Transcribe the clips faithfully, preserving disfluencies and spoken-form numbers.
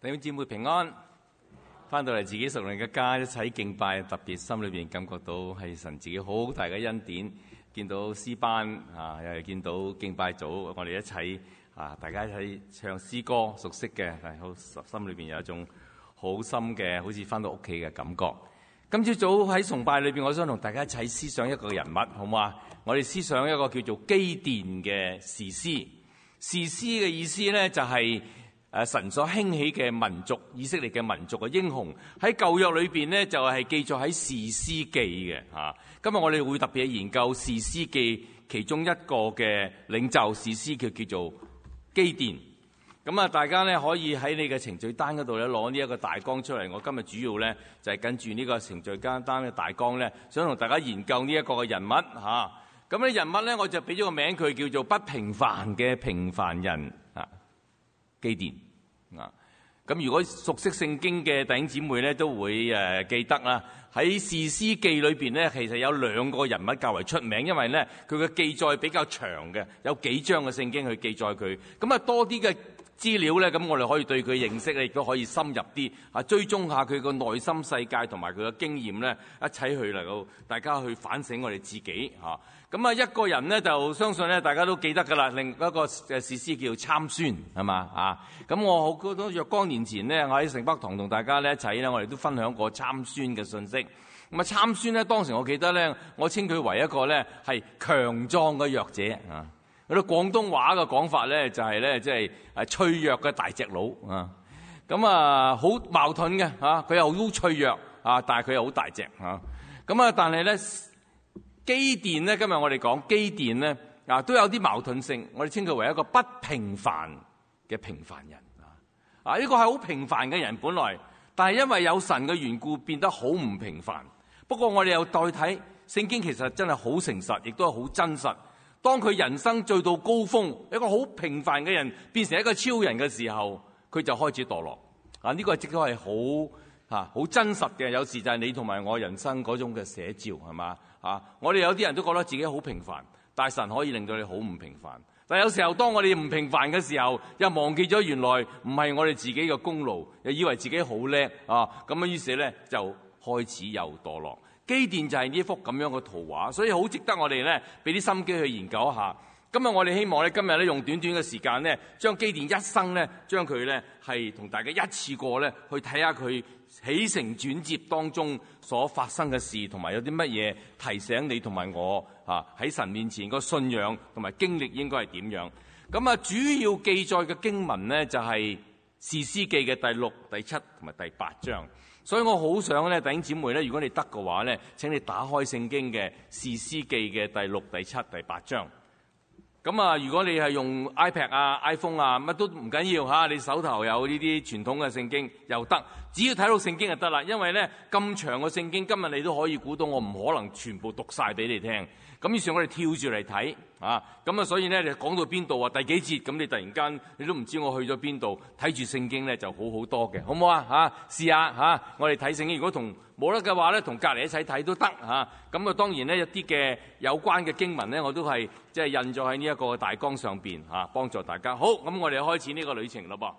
弟兄姊妹平安，翻到嚟自己屬靈嘅家，一齊敬拜，特別心裏邊感覺到係神自己好大嘅恩典。見到詩班啊，又係見到敬拜組，我哋一齊啊，大家一齊唱詩歌，熟悉嘅，但係好心裏邊有一種好深嘅，好似翻到屋企嘅感覺。今朝早喺崇拜裏邊，我想同大家一齊思想一個人物，好嘛？我哋思想一個叫做基甸嘅士師。士師嘅意思咧，就係、是。誒神所興起嘅民族，以色列嘅民族嘅英雄，喺舊約裏邊呢，就係記載喺士師記嘅嚇。今日我哋會特別研究士師記其中一個嘅領袖士師，叫叫做基甸。咁啊，大家呢可以喺你嘅程序單嗰度咧攞呢一個大綱出嚟。我今日主要呢，就係跟住呢個程序單單嘅大綱呢，想同大家研究呢一個嘅人物嚇。咁呢人物呢，我就俾咗個名佢叫做不平凡嘅平凡人啊。基甸啊，咁如果熟悉聖經嘅弟兄姊妹咧，都會誒、呃、記得啦。喺士師記裏邊咧，其實有兩個人物較為出名，因為咧佢嘅記載比較長嘅，有幾章嘅聖經去記載佢。咁啊多啲嘅資料咧，咁我哋可以對佢認識咧，亦都可以深入啲啊，追蹤下佢個內心世界同埋佢嘅經驗咧，一齊去嚟到大家去反省我哋自己嚇。咁啊，一個人咧就相信咧，大家都記得噶啦。另一個嘅士師叫參孫，係嘛啊？咁我好多若干年前咧，我喺城北堂同大家咧一齊咧，我哋都分享過參孫嘅信息。咁啊，參孫咧，當時我記得咧，我稱佢為一個咧係強壯嘅弱者啊。嗰啲廣東話嘅講法咧，就係咧即係誒脆弱嘅大隻佬啊。咁啊，好矛盾嘅嚇，佢又好脆弱啊，但係佢又好大隻嚇。咁啊，但係咧。基甸咧，今日我哋講基甸咧，啊都有啲矛盾性。我哋稱佢為一個不平凡嘅平凡人啊！啊，呢個係好平凡嘅人本來，但係因為有神嘅緣故，變得好唔平凡。不過我哋又代睇聖經，其實真係好誠實，亦都係好真實。當佢人生最到高峰，一個好平凡嘅人變成一個超人嘅時候，佢就開始墮落。啊，呢個亦都係好啊好真實嘅。有時就係你同埋我人生嗰種嘅寫照，係嘛？啊！我哋有啲人都覺得自己好平凡，但係神可以令到你好唔平凡。但係有時候當我哋唔平凡嘅時候，又忘記咗原來唔係我哋自己嘅功勞，又以為自己好叻啊！咁啊，於是咧就開始又墮落。基甸就係呢幅咁樣嘅圖畫，所以好值得我哋咧俾啲心機去研究一下。今日我哋希望咧，今日咧用短短嘅時間咧，將基甸一生咧，將佢咧係同大家一次過咧去睇下佢起承轉接當中所發生嘅事，同埋有啲乜嘢提醒你同埋我啊喺神面前個信仰同埋經歷應該係點樣？咁啊，主要記載嘅經文咧就係士師記嘅第六、第七同埋第八章。所以我好想咧，弟兄姊妹咧，如果你得嘅話咧，請你打開聖經嘅士師記嘅第六、第七、第八章。咁啊，如果你係用 iPad 啊、iPhone 啊，乜都唔緊要嚇，你手頭有呢啲傳統嘅聖經又得，只要睇到聖經就得啦。因為咧咁長嘅聖經，今日你都可以估到，我唔可能全部讀晒俾你聽。咁於是，我哋跳住嚟睇啊。咁啊，所以咧，你講到邊度啊？第幾節？咁你突然間你都唔知我去咗邊度。睇住聖經咧就好好多嘅，好唔好啊？嚇，試下嚇，我哋睇聖經。如果同冇得嘅話咧，同隔離一齊睇都得嚇。咁啊，當然咧一啲嘅有關嘅經文咧，我都係即係印咗喺呢一個大綱上邊嚇，幫助大家。好，咁我哋開始呢個旅程咯噃。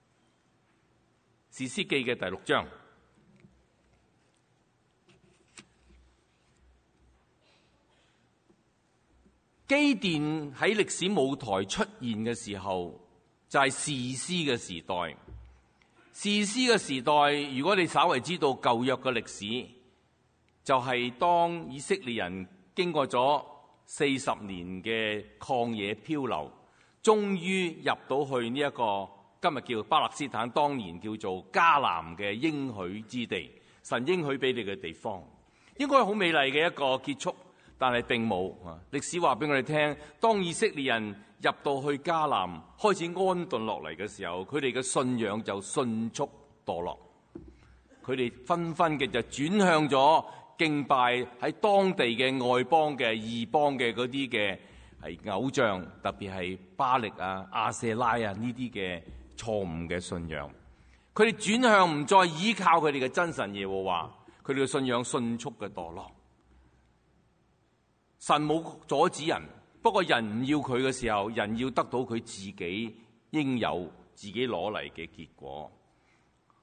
士師記嘅第六章。基甸喺歷史舞台出現嘅時候，就係士師嘅時代。士師嘅時代，如果你稍為知道舊約嘅歷史，就係當以色列人經過咗四十年嘅曠野漂流，終於入到去呢一個今日叫巴勒斯坦，當年叫做迦南嘅應許之地，神應許俾你嘅地方，應該係好美麗嘅一個結束。但係並冇啊！歷史話俾我哋聽，當以色列人入到去迦南，開始安頓落嚟嘅時候，佢哋嘅信仰就迅速墮落。佢哋紛紛嘅就轉向咗敬拜喺當地嘅外邦嘅異邦嘅嗰啲嘅係偶像，特別係巴力啊、亞舍拉啊呢啲嘅錯誤嘅信仰。佢哋轉向唔再依靠佢哋嘅真神耶和華，佢哋嘅信仰迅速嘅墮落。神冇阻止人，不過人唔要佢嘅時候，人要得到佢自己應有、自己攞嚟嘅結果。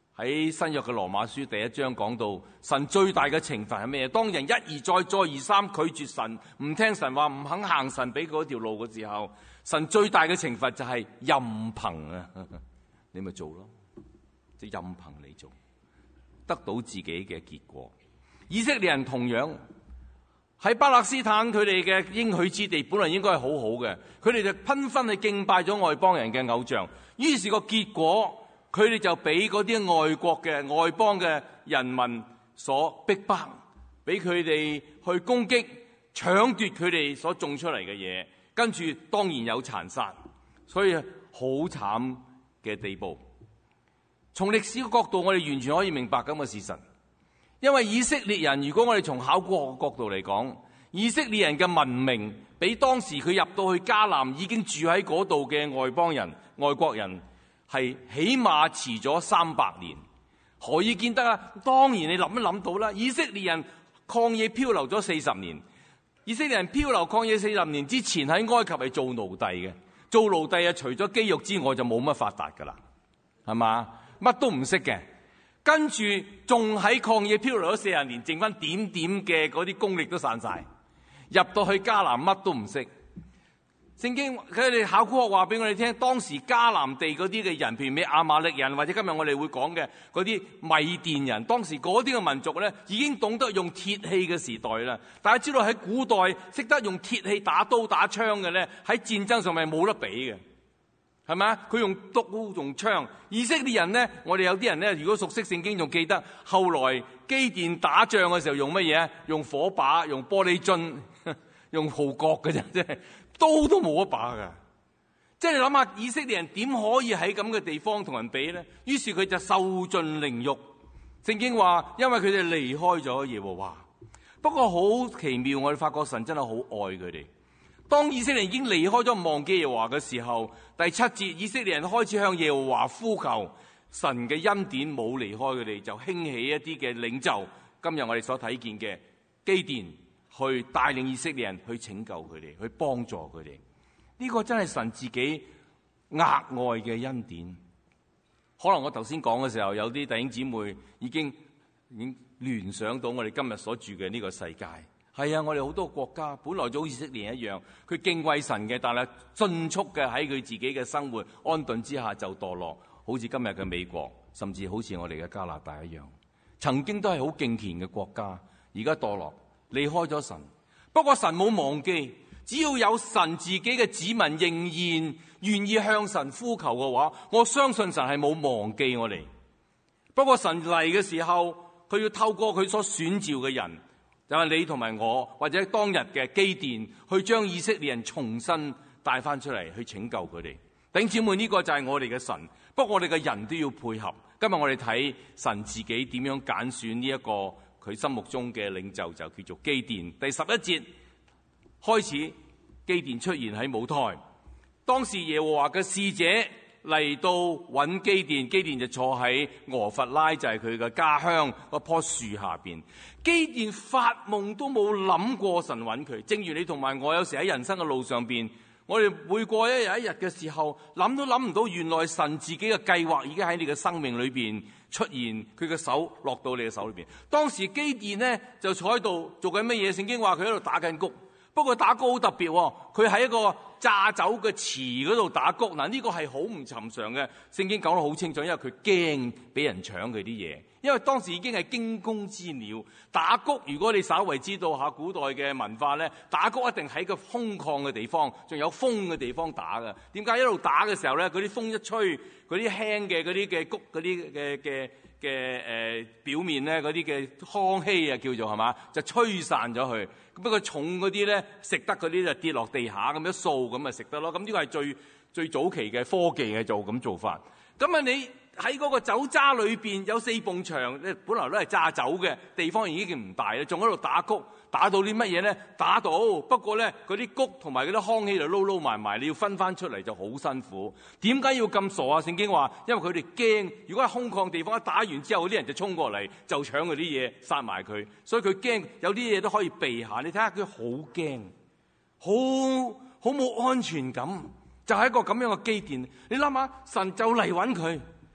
喺新約嘅羅馬書第一章講到，神最大嘅懲罰係咩？當人一而再、再而三拒絕神，唔聽神話，唔肯行神俾嗰條路嘅時候，神最大嘅懲罰就係任憑啊！你咪做咯，即係任憑你做，得到自己嘅結果。以色列人同樣喺巴勒斯坦，佢哋嘅應許之地本來應該係好好嘅，佢哋就紛紛去敬拜咗外邦人嘅偶像，於是個結果，佢哋就俾嗰啲外國嘅外邦嘅人民所逼迫，俾佢哋去攻擊、搶奪佢哋所種出嚟嘅嘢，跟住當然有殘殺，所以好慘嘅地步。從歷史嘅角度，我哋完全可以明白咁嘅事實。因為以色列人，如果我哋從考古學嘅角度嚟講，以色列人嘅文明比當時佢入到去迦南已經住喺嗰度嘅外邦人、外國人係起碼遲咗三百年。何以見得啊？當然你諗一諗到啦，以色列人曠野漂流咗四十年，以色列人漂流曠野四十年之前喺埃及係做奴隸嘅，做奴隸啊，除咗肌肉之外就冇乜發達噶啦，係嘛？乜都唔識嘅，跟住仲喺曠野漂流咗四十年，剩翻點點嘅嗰啲功力都散晒，入到去迦南乜都唔識。聖經佢哋考古學話俾我哋聽，當時迦南地嗰啲嘅人，譬如咩亞瑪力人，或者今日我哋會講嘅嗰啲米甸人，當時嗰啲嘅民族咧，已經懂得用鐵器嘅時代啦。大家知道喺古代識得用鐵器打刀打槍嘅咧，喺戰爭上面冇得比嘅，係咪啊？佢用刀用槍。以色列人咧，我哋有啲人咧，如果熟悉聖經，仲記得後來基甸打仗嘅時候用乜嘢啊？用火把，用玻璃樽，用號角嘅啫，即係。刀都冇一把噶，即係你諗下，以色列人點可以喺咁嘅地方同人比呢？於是佢就受盡凌辱。聖經話，因為佢哋離開咗耶和華。不過好奇妙，我哋發覺神真係好愛佢哋。當以色列人已經離開咗忘記耶和華嘅時候，第七節，以色列人開始向耶和華呼求，神嘅恩典冇離開佢哋，就興起一啲嘅領袖。今日我哋所睇見嘅基甸，去帶領以色列人去拯救佢哋，去幫助佢哋。呢個真係神自己額外嘅恩典。可能我頭先講嘅時候，有啲弟兄姊妹已經已經聯想到我哋今日所住嘅呢個世界。係啊，我哋好多國家本來就好似以色列一樣，佢敬畏神嘅，但係迅速嘅喺佢自己嘅生活安頓之下就墮落，好似今日嘅美國，甚至好似我哋嘅加拿大一樣。曾經都係好敬虔嘅國家，而家墮落，離開咗神。不過神冇忘記，只要有神自己嘅子民仍然願意向神呼求嘅話，我相信神係冇忘記我哋。不過神嚟嘅時候，佢要透過佢所選召嘅人，就係你同埋我，或者當日嘅基甸，去將以色列人重新帶翻出嚟，去拯救佢哋。弟兄姊妹，呢個就係我哋嘅神。不過我哋嘅人都要配合。今日我哋睇神自己點樣揀選呢一個佢心目中嘅領袖，就叫做基甸。第十一節開始，基甸出現喺舞台。當時耶和華嘅使者嚟到揾基甸，基甸就坐喺俄弗拉，就係佢嘅家鄉嗰棵樹下邊。基甸發夢都冇諗過神揾佢。正如你同埋我有時喺人生嘅路上邊，我哋每過一日一日嘅時候，諗都諗唔到，原來神自己嘅計劃已經喺你嘅生命裏邊出現，佢嘅手落到你嘅手裏邊。當時基甸呢就坐喺度做緊乜嘢？聖經話佢喺度打緊穀，不過打穀好特別，佢喺一個榨酒嘅池嗰度打穀。嗱，呢個係好唔尋常嘅。聖經講得好清楚，因為佢驚俾人搶佢啲嘢。因為當時已經係驚弓之鳥，打穀，如果你稍為知道下古代嘅文化咧，打穀一定喺個空曠嘅地方，仲有風嘅地方打嘅。點解一路打嘅時候咧，嗰啲風一吹，嗰啲輕嘅嗰啲嘅穀嗰啲嘅嘅嘅誒表面咧，嗰啲嘅糠稀啊叫做係嘛，就吹散咗去。不過重嗰啲咧，食得嗰啲就跌落地下咁一掃咁咪食得咯。咁呢個係最最早期嘅科技嘅做咁做法。咁啊你。喺嗰個酒渣裏邊有四埲牆，咧本來都係榨酒嘅地方已經唔大啦，仲喺度打穀，打到啲乜嘢咧？打到，不過咧嗰啲穀同埋嗰啲糠稀就撈撈埋埋，你要分翻出嚟就好辛苦。點解要咁傻啊？聖經話，因為佢哋驚，如果係空曠地方一打完之後，嗰啲人就衝過嚟就搶嗰啲嘢，殺埋佢，所以佢驚有啲嘢都可以避下。你睇下佢好驚，好好冇安全感，就係一個咁樣嘅基甸。你諗下，神就嚟揾佢。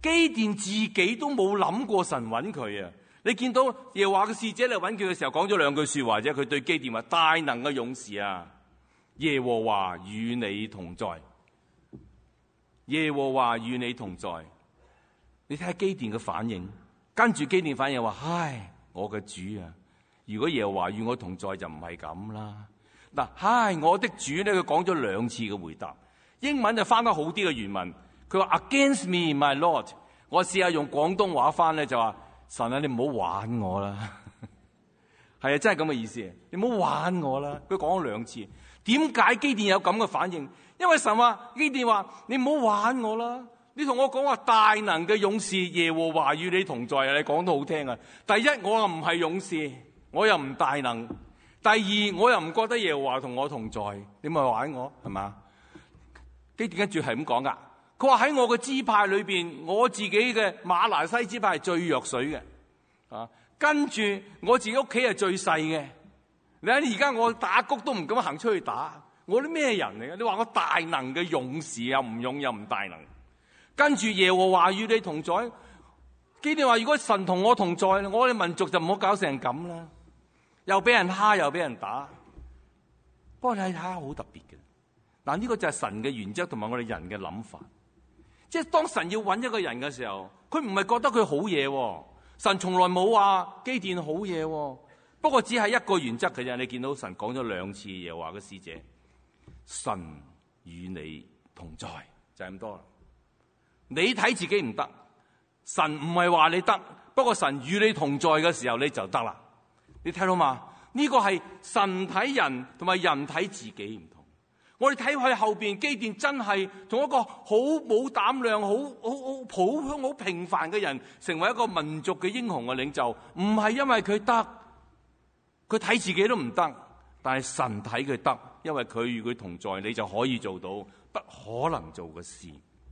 基甸自己都冇諗過神揾佢啊！你見到耶和華嘅使者嚟揾佢嘅時候，講咗兩句說話啫。佢對基甸話：大能嘅勇士啊，耶和華與你同在。耶和華與你同在。你睇下基甸嘅反應，跟住基甸反應話：唉，我嘅主啊，如果耶和華與我同在就唔係咁啦。嗱，唉，我的主咧，佢講咗兩次嘅回答。英文就翻得好啲嘅原文，佢話 Against me, my Lord。我試下用廣東話翻咧，就話神啊，你唔好玩我啦。係啊，真係咁嘅意思。你唔好玩我啦。佢講咗兩次。點解基甸有咁嘅反應？因為神話基甸話：你唔好玩我啦。你同我講話大能嘅勇士耶和華與你同在啊！你講得好聽啊。第一，我又唔係勇士，我又唔大能。第二，我又唔覺得耶和華同我同在，你咪玩我係嘛？基甸跟住係咁講噶，佢話喺我嘅支派裏邊，我自己嘅馬拿西支派係最弱水嘅，啊，跟住我自己屋企係最細嘅。你睇而家我打谷都唔敢行出去打，我啲咩人嚟嘅？你話我大能嘅勇士又唔勇又唔大能，跟住耶和華與你同在。基甸話：如果神同我同在，我哋民族就唔好搞成咁啦，又俾人蝦又俾人打。不過你睇下好特別嘅。嗱，呢個就係神嘅原則同埋我哋人嘅諗法，即係當神要揾一個人嘅時候，佢唔係覺得佢好嘢，神從來冇話基甸好嘢，不過只係一個原則嘅啫。你見到神講咗兩次耶和華嘅使者，神與你同在，就係咁多啦。你睇自己唔得，神唔係話你得，不過神與你同在嘅時候你就得啦。你睇到嘛？呢個係神睇人同埋人睇自己唔同。我哋睇佢後邊，基甸真係從一個好冇膽量、好好好普通、好平凡嘅人，成為一個民族嘅英雄嘅領袖。唔係因為佢得，佢睇自己都唔得，但係神睇佢得，因為佢與佢同在，你就可以做到不可能做嘅事。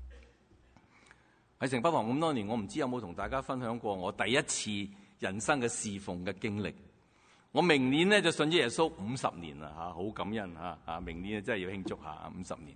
喺城北堂咁多年，我唔知有冇同大家分享過我第一次人生嘅侍奉嘅經歷。我明年咧就信咗耶穌五十年啦，吓，好感恩吓，啊，明年真係要慶祝下五十年。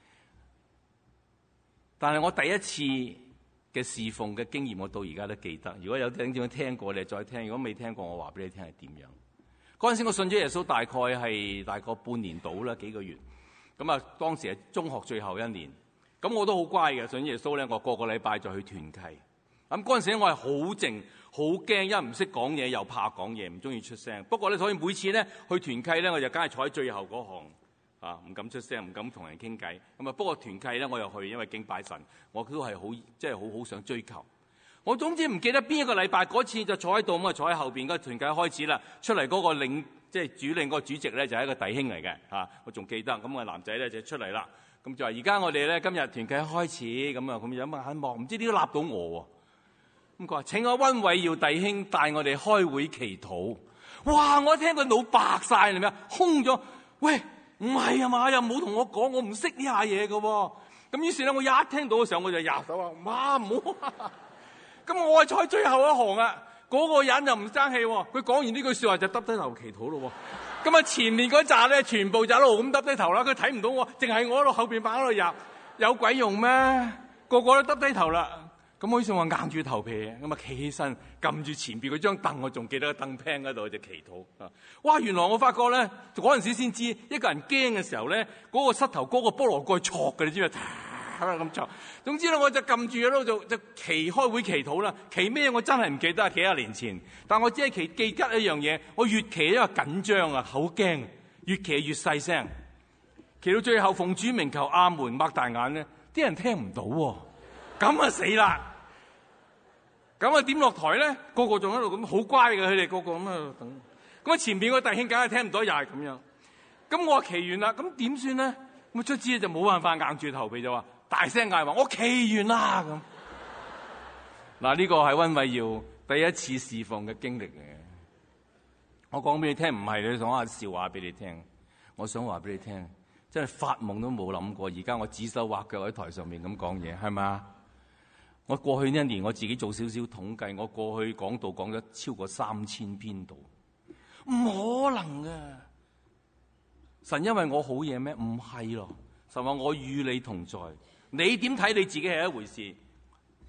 但係我第一次嘅侍奉嘅經驗，我到而家都記得。如果有聽眾聽過，你再聽；如果未聽過，我話俾你聽係點樣。嗰陣時我信咗耶穌，大概係大概半年到啦，幾個月。咁啊，當時係中學最後一年。咁我都好乖嘅，信咗耶穌咧，我個個禮拜就去團契。咁嗰陣時咧，我係好靜。好驚，因為唔識講嘢，又怕講嘢，唔中意出聲。不過咧，所以每次咧去團契咧，我就梗係坐喺最後嗰行，啊，唔敢出聲，唔敢同人傾偈。咁啊，不過團契咧，我又去，因為敬拜神，我都係好，即係好好想追求。我總之唔記得邊一個禮拜嗰次就坐喺度，咁啊坐喺後邊，嗰團契開始啦，出嚟嗰個領，即係主領嗰個主席咧，就係一個弟兄嚟嘅，啊，我仲記得。咁個男仔咧就出嚟啦，咁就話：而家我哋咧今日團契開始，咁啊咁有乜眼望，唔知點解立到我喎。咁佢話：請我溫偉耀弟兄帶我哋開會祈禱。哇！我聽佢腦白晒，係咪啊？空咗。喂，唔係啊嘛，又冇同我講，我唔識呢下嘢嘅喎。咁於是咧，我一聽到嘅時候，我就搖手話：媽，唔好。咁我係坐喺最後一行啊。嗰、那個人又唔爭氣喎。佢講完呢句説話就耷低頭祈禱咯。咁啊，前面嗰扎咧，全部就一路咁耷低頭啦。佢睇唔到我，淨係我喺度後邊擺喺度入，有鬼用咩？個個都耷低頭啦。咁我於是我硬住頭皮，咁啊企起身，撳住前邊嗰張凳，我仲記得個凳 pan 嗰度就祈禱。哇！原來我發覺咧，嗰陣時先知，一個人驚嘅時候咧，嗰、那個膝頭哥、那個菠蘿蓋挫嘅，你知唔知？咁挫。總之咧，我就撳住喺度就就祈開會祈禱啦。祈咩？我真係唔記得，幾廿年前。但我只係祈記得一樣嘢，我越祈因為緊張啊，好驚，越祈越細聲。祈到最後，奉主名求阿門，擘大眼咧，啲人聽唔到喎，咁啊死啦！咁啊點落台咧？個個仲喺度咁好乖嘅，佢哋個個咁啊等。咁啊前邊個弟兄梗係聽唔到，又係咁樣。咁我話祈完啦，咁點算咧？咁卒之就冇辦法，硬住頭皮就話大聲嗌話：我祈完啦咁。嗱，呢個係溫偉耀第一次侍奉嘅經歷嚟嘅。我講俾你聽，唔係你講下笑話俾你聽。我想話俾你聽，真係發夢都冇諗過。而家我指手畫腳喺台上面咁講嘢，係咪啊？我過去呢一年，我自己做少少統計，我過去講道講咗超過三千篇道，唔可能嘅。神因為我好嘢咩？唔係咯。神話我與你同在，你點睇你自己係一回事，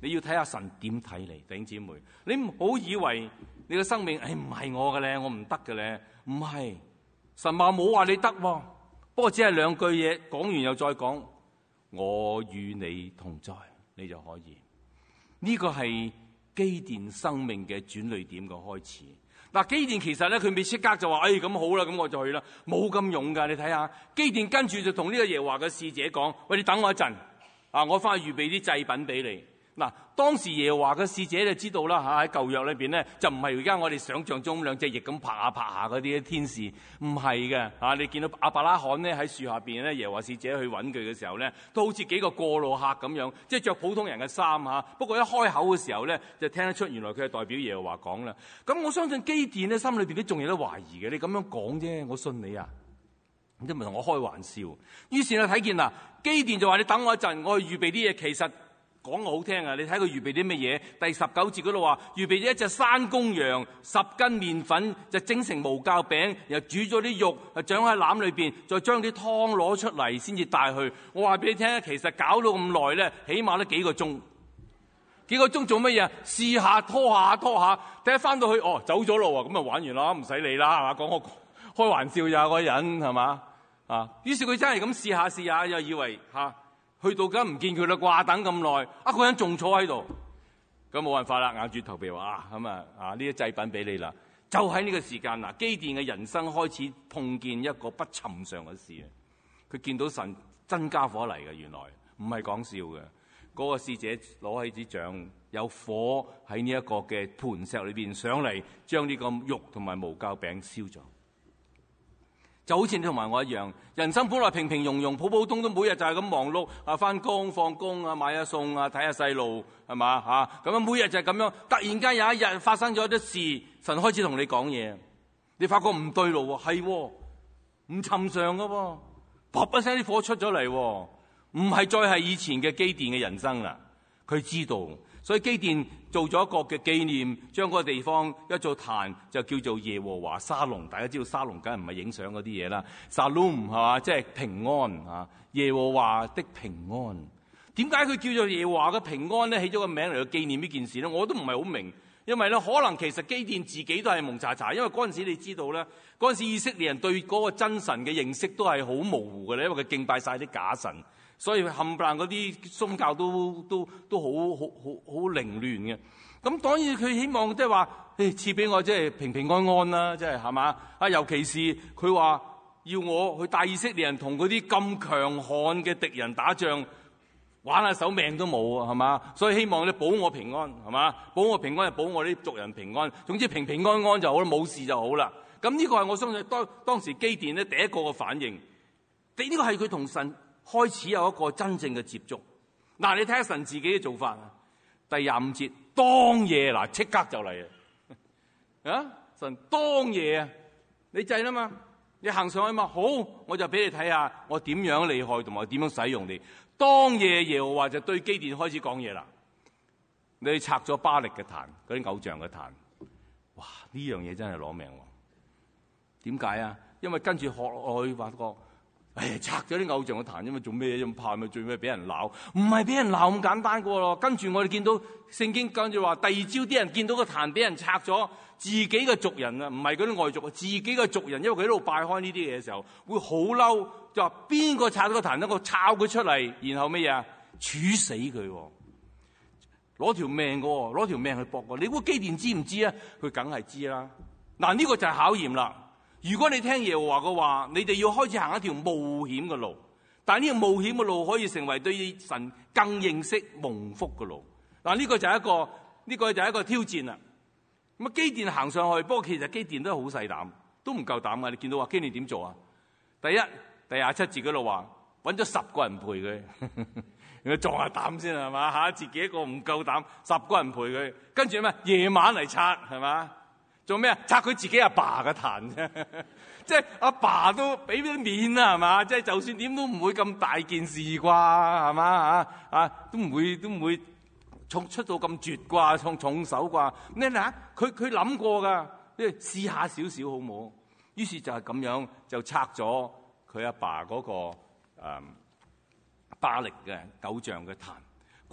你要睇下神點睇你，弟兄姊妹，你唔好以為你嘅生命誒唔係我嘅咧，我唔得嘅咧，唔係，神話冇話你得，不過只係兩句嘢，講完又再講，我與你同在，你就可以。呢個係基甸生命嘅轉捩點嘅開始。嗱，基甸其實咧，佢未即刻就話，誒咁好啦，咁我就去啦，冇咁勇噶。你睇下，基甸跟住就同呢個耶和華嘅使者講，喂，你等我一陣，啊，我翻去預備啲祭品俾你。嗱，當時耶和華嘅使者就知道啦嚇，喺舊約裏邊咧就唔係而家我哋想象中兩隻翼咁拍下拍下嗰啲天使，唔係嘅嚇。你見到亞伯拉罕咧喺樹下邊咧，耶和華使者去揾佢嘅時候咧，都好似幾個過路客咁樣，即係着普通人嘅衫嚇。不過一開口嘅時候咧，就聽得出原來佢係代表耶和華講啦。咁我相信基甸咧心裏邊都仲有得懷疑嘅，你咁樣講啫，我信你啊，咁即係咪同我開玩笑？於是我睇見啦，基甸就話：你等我一陣，我去預備啲嘢。其實講我好聽啊！你睇佢預備啲乜嘢？第十九節嗰度話預備咗一隻山公羊，十斤麵粉就整成無酵餅，又煮咗啲肉，就長喺籃裏邊，再將啲湯攞出嚟先至帶去。我話俾你聽，其實搞到咁耐咧，起碼都幾個鐘。幾個鐘做乜嘢？試下拖下拖下，第一翻到去哦走咗咯喎，咁啊玩完啦，唔使理啦，係嘛？講我開玩笑咋嗰人係嘛啊？於是佢真係咁試下試下，又以為嚇。啊去到梗唔見佢啦啩，等咁耐，啊個人仲坐喺度，咁冇辦法啦，硬住頭皮話啊咁啊啊呢啲祭品俾你啦。就喺呢個時間嗱，基甸嘅人生開始碰見一個不尋常嘅事啊！佢見到神真家伙嚟嘅，原來唔係講笑嘅。嗰個使者攞起支杖，有火喺呢一個嘅磐石裏邊上嚟，將呢個肉同埋無酵餅燒咗。就好似你同埋我一樣，人生本來平平庸庸、普普通通，每日就係咁忙碌啊，翻工放工啊，買下餸啊，睇下細路係嘛嚇，咁樣每日就係咁樣。突然間有一日發生咗啲事，神開始同你講嘢，你發覺唔對路喎，係喎，唔尋常噶喎，噗一聲啲火出咗嚟喎，唔係再係以前嘅基甸嘅人生啦。佢知道，所以基甸做咗一個嘅紀念，將嗰個地方一座壇就叫做耶和華沙龍。大家知道沙龍梗係唔係影相嗰啲嘢啦，沙龍係嘛，即係平安啊，耶和華的平安。點解佢叫做耶和華嘅平安咧？起咗個名嚟去紀念呢件事咧，我都唔係好明。因為咧，可能其實基甸自己都係蒙查查，因為嗰陣時你知道咧，嗰陣時以色列人對嗰個真神嘅認識都係好模糊嘅咧，因為佢敬拜晒啲假神。所以冚唪唥嗰啲宗教都都都好好好好凌亂嘅。咁當然佢希望即係話，誒賜俾我即係平平安安啦，即係係嘛啊！尤其是佢話要我去帶以色列人同嗰啲咁強悍嘅敵人打仗，玩下手命都冇啊，係嘛？所以希望你保我平安，係嘛？保我平安就保我啲族人平安。總之平平安安就好啦，冇事就好啦。咁呢個係我相信當當時基甸咧第一個嘅反應。第呢個係佢同神開始有一個真正嘅接觸。嗱，你睇下神自己嘅做法啊。第廿五節，當夜嗱，即刻就嚟啊！啊，神當夜啊，你制啦嘛，你行上去嘛，好，我就俾你睇下我點樣厲害同埋點樣使用你。當夜耶和華就對基甸開始講嘢啦。你拆咗巴力嘅壇，嗰啲偶像嘅壇，哇！呢樣嘢真係攞命喎。點解啊？因為跟住學落去發覺。唉，拆咗啲偶像嘅壇，因為做咩咁怕咪最尾俾人鬧？唔係俾人鬧咁簡單噶咯。跟住我哋見到聖經跟住話，第二朝啲人見到個壇俾人拆咗，自己嘅族人啊，唔係嗰啲外族啊，自己嘅族人，因為佢喺度拜開呢啲嘢嘅時候，會好嬲，就話邊個拆咗個壇，一個抄佢出嚟，然後乜嘢啊？處死佢，攞條命噶，攞條命去搏噶。你估基甸知唔知啊？佢梗係知啦。嗱，呢個就係考驗啦。如果你聽耶和華嘅話，你哋要開始行一條冒險嘅路，但係呢個冒險嘅路可以成為對神更認識蒙福嘅路。嗱，呢個就係一個呢、呢個就係一個挑戰啦。咁啊，基甸行上去，不過其實基甸都好細膽，都唔夠膽噶。你見到話基甸點做啊？第一，第廿七節嗰度話揾咗十個人陪佢，佢壯下膽先係嘛嚇，自己一個唔夠膽，十個人陪佢，跟住咩夜晚嚟拆係嘛？做咩啊？拆佢自己阿爸嘅壇啫，即係阿爸都俾啲面啦，係嘛？即係就算點都唔會咁大件事啩，係嘛啊啊？都唔會都唔會重出到咁絕啩，重重手啩？你嗱，佢佢諗過㗎，即係試下少少好冇？於是就係咁樣就拆咗佢阿爸嗰個誒巴力嘅偶像嘅壇。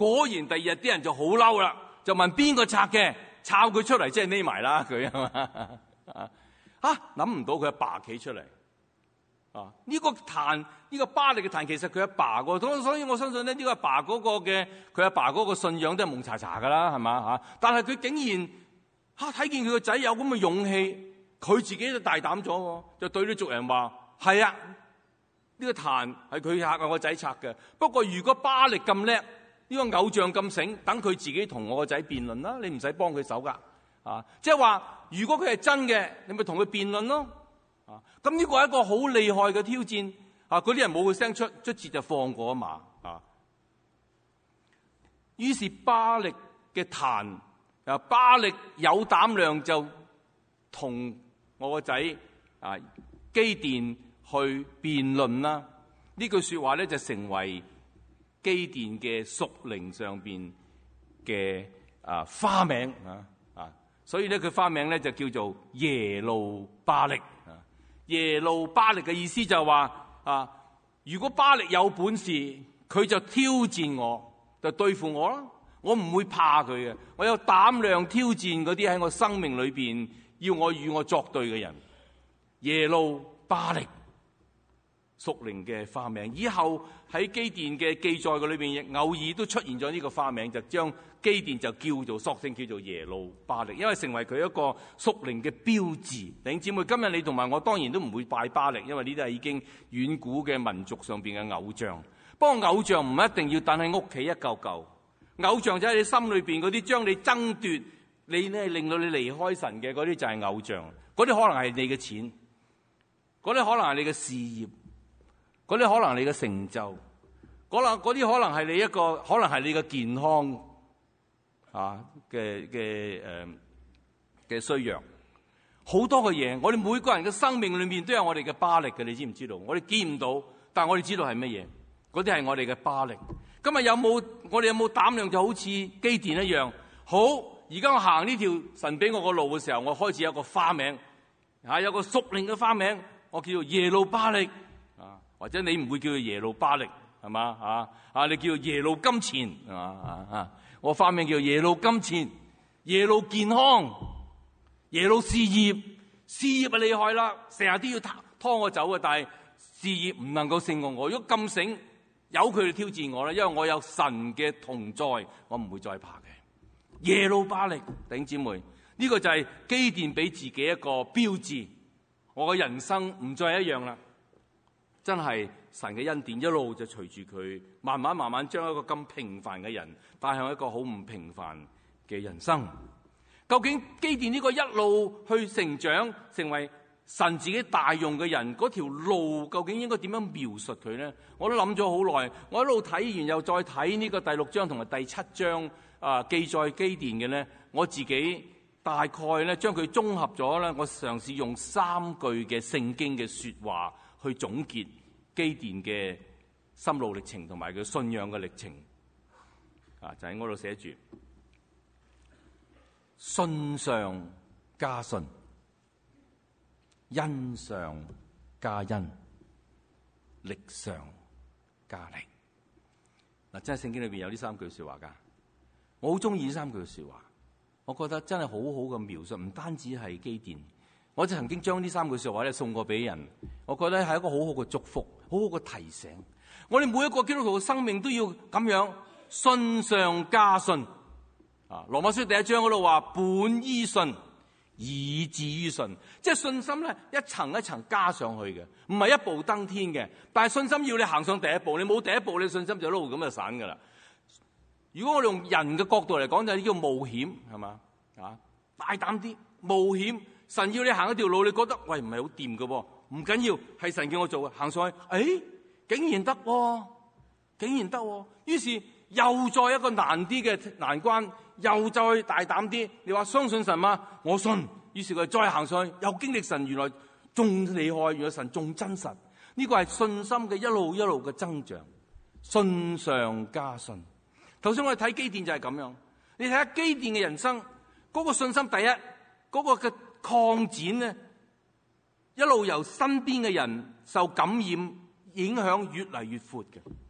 果然第二日啲人就好嬲啦，就問邊個拆嘅，抄佢出嚟，即係匿埋啦佢啊嘛。啊，諗唔到佢阿爸企出嚟。啊！呢、這個壇，呢、這個巴力嘅壇，其實佢阿爸個，所以我相信咧，呢、這個阿爸嗰個嘅，佢阿爸嗰個信仰都係蒙查查噶啦，係嘛吓？但係佢竟然吓睇見佢個仔有咁嘅勇氣，佢自己就大膽咗，就對啲族人話：係啊，呢、這個壇係佢拆啊，我仔拆嘅。不過如果巴力咁叻，呢、這個偶像咁醒，等佢自己同我個仔辯論啦，你唔使幫佢手噶。啊，即係話，如果佢係真嘅，你咪同佢辯論咯。咁呢個係一個好厲害嘅挑戰啊！嗰啲人冇個聲出，卒之就放過一馬啊。於是巴力嘅壇啊，巴力有膽量就同我個仔啊基甸去辯論啦。呢句說話咧就成為基甸嘅屬靈上邊嘅啊花名啊啊！所以咧佢花名咧就叫做耶路巴力。耶路巴力嘅意思就係話啊，如果巴力有本事，佢就挑戰我，就對付我啦。我唔會怕佢嘅，我有膽量挑戰嗰啲喺我生命裏邊要我與我作對嘅人。耶路巴力，屬靈嘅花名，以後喺基甸嘅記載嘅裏邊，亦偶爾都出現咗呢個花名，就將基甸就叫做索性叫做耶路巴力，因為成為佢一個屬靈嘅標誌。弟兄姊妹，今日你同埋我當然都唔會拜巴力，因為呢啲係已經遠古嘅民族上邊嘅偶像。不過偶像唔一定要等喺屋企一嚿嚿，偶像就喺你心裏邊嗰啲將你爭奪，你咧令到你離開神嘅嗰啲就係偶像。嗰啲可能係你嘅錢，嗰啲可能係你嘅事業，嗰啲可能係你嘅成就，嗰能嗰啲可能係你一個，可能係你嘅健康。啊嘅嘅誒嘅衰弱，好多嘅嘢，我哋每個人嘅生命裏面都有我哋嘅巴力嘅，你知唔知道？我哋見唔到，但係我哋知道係乜嘢？嗰啲係我哋嘅巴力。今日有冇我哋有冇膽量就好似基甸一樣？好，而家我行呢條神俾我個路嘅時候，我開始有個花名，啊有個屬靈嘅花名，我叫做耶路巴力啊，或者你唔會叫做耶路巴力係嘛啊啊？你叫做耶路金錢係嘛啊啊？我花名叫耶路金錢，耶路健康，耶路事業，事業啊厲害啦，成日都要拖我走啊，但係事業唔能夠勝過我。如果咁醒，由佢哋挑戰我啦，因為我有神嘅同在，我唔會再怕嘅。耶路巴力，弟兄姊妹，呢、這個就係基甸俾自己一個標誌，我嘅人生唔再一樣啦，真係。神嘅恩典一路就隨住佢，慢慢慢慢將一個咁平凡嘅人帶向一個好唔平凡嘅人生。究竟基甸呢個一路去成長，成為神自己大用嘅人，嗰條路究竟應該點樣描述佢呢？我都諗咗好耐，我一路睇完又再睇呢個第六章同埋第七章啊記載基甸嘅呢，我自己大概咧將佢綜合咗咧，我嘗試用三句嘅聖經嘅說話去總結基甸嘅心路歷程同埋佢信仰嘅歷程，啊，就喺嗰度寫住：信上加信，恩上加恩，力上加力。嗱，真係聖經裏邊有呢三句說話噶，我好中意呢三句說話，我覺得真係好好嘅描述，唔單止係基甸。我就曾經將呢三句說話咧送過俾人，我覺得係一個好好嘅祝福，好好嘅提醒。我哋每一個基督徒嘅生命都要咁樣信上加信。啊，羅馬書第一章嗰度話：本依信，以至於信，即係信心咧一層一層加上去嘅，唔係一步登天嘅。但係信心要你行上第一步，你冇第一步，你信心就一路咁就散噶啦。如果我哋用人嘅角度嚟講，就係叫冒險，係嘛啊？大膽啲冒險。神要你行一條路，你覺得喂唔係好掂嘅喎，唔緊要，係神叫我做嘅，行上去，誒，竟然得喎，竟然得喎，於是又再一個難啲嘅難關，又再大膽啲，你話相信神嗎？我信，於是佢再行上去，又經歷神，原來仲厲害，原來神仲真實，呢個係信心嘅一路一路嘅增長，信上加信。頭先我哋睇基甸就係咁樣，你睇下基甸嘅人生，嗰個信心第一，嗰個嘅擴展咧，一路由身邊嘅人受感染影響越嚟越闊嘅。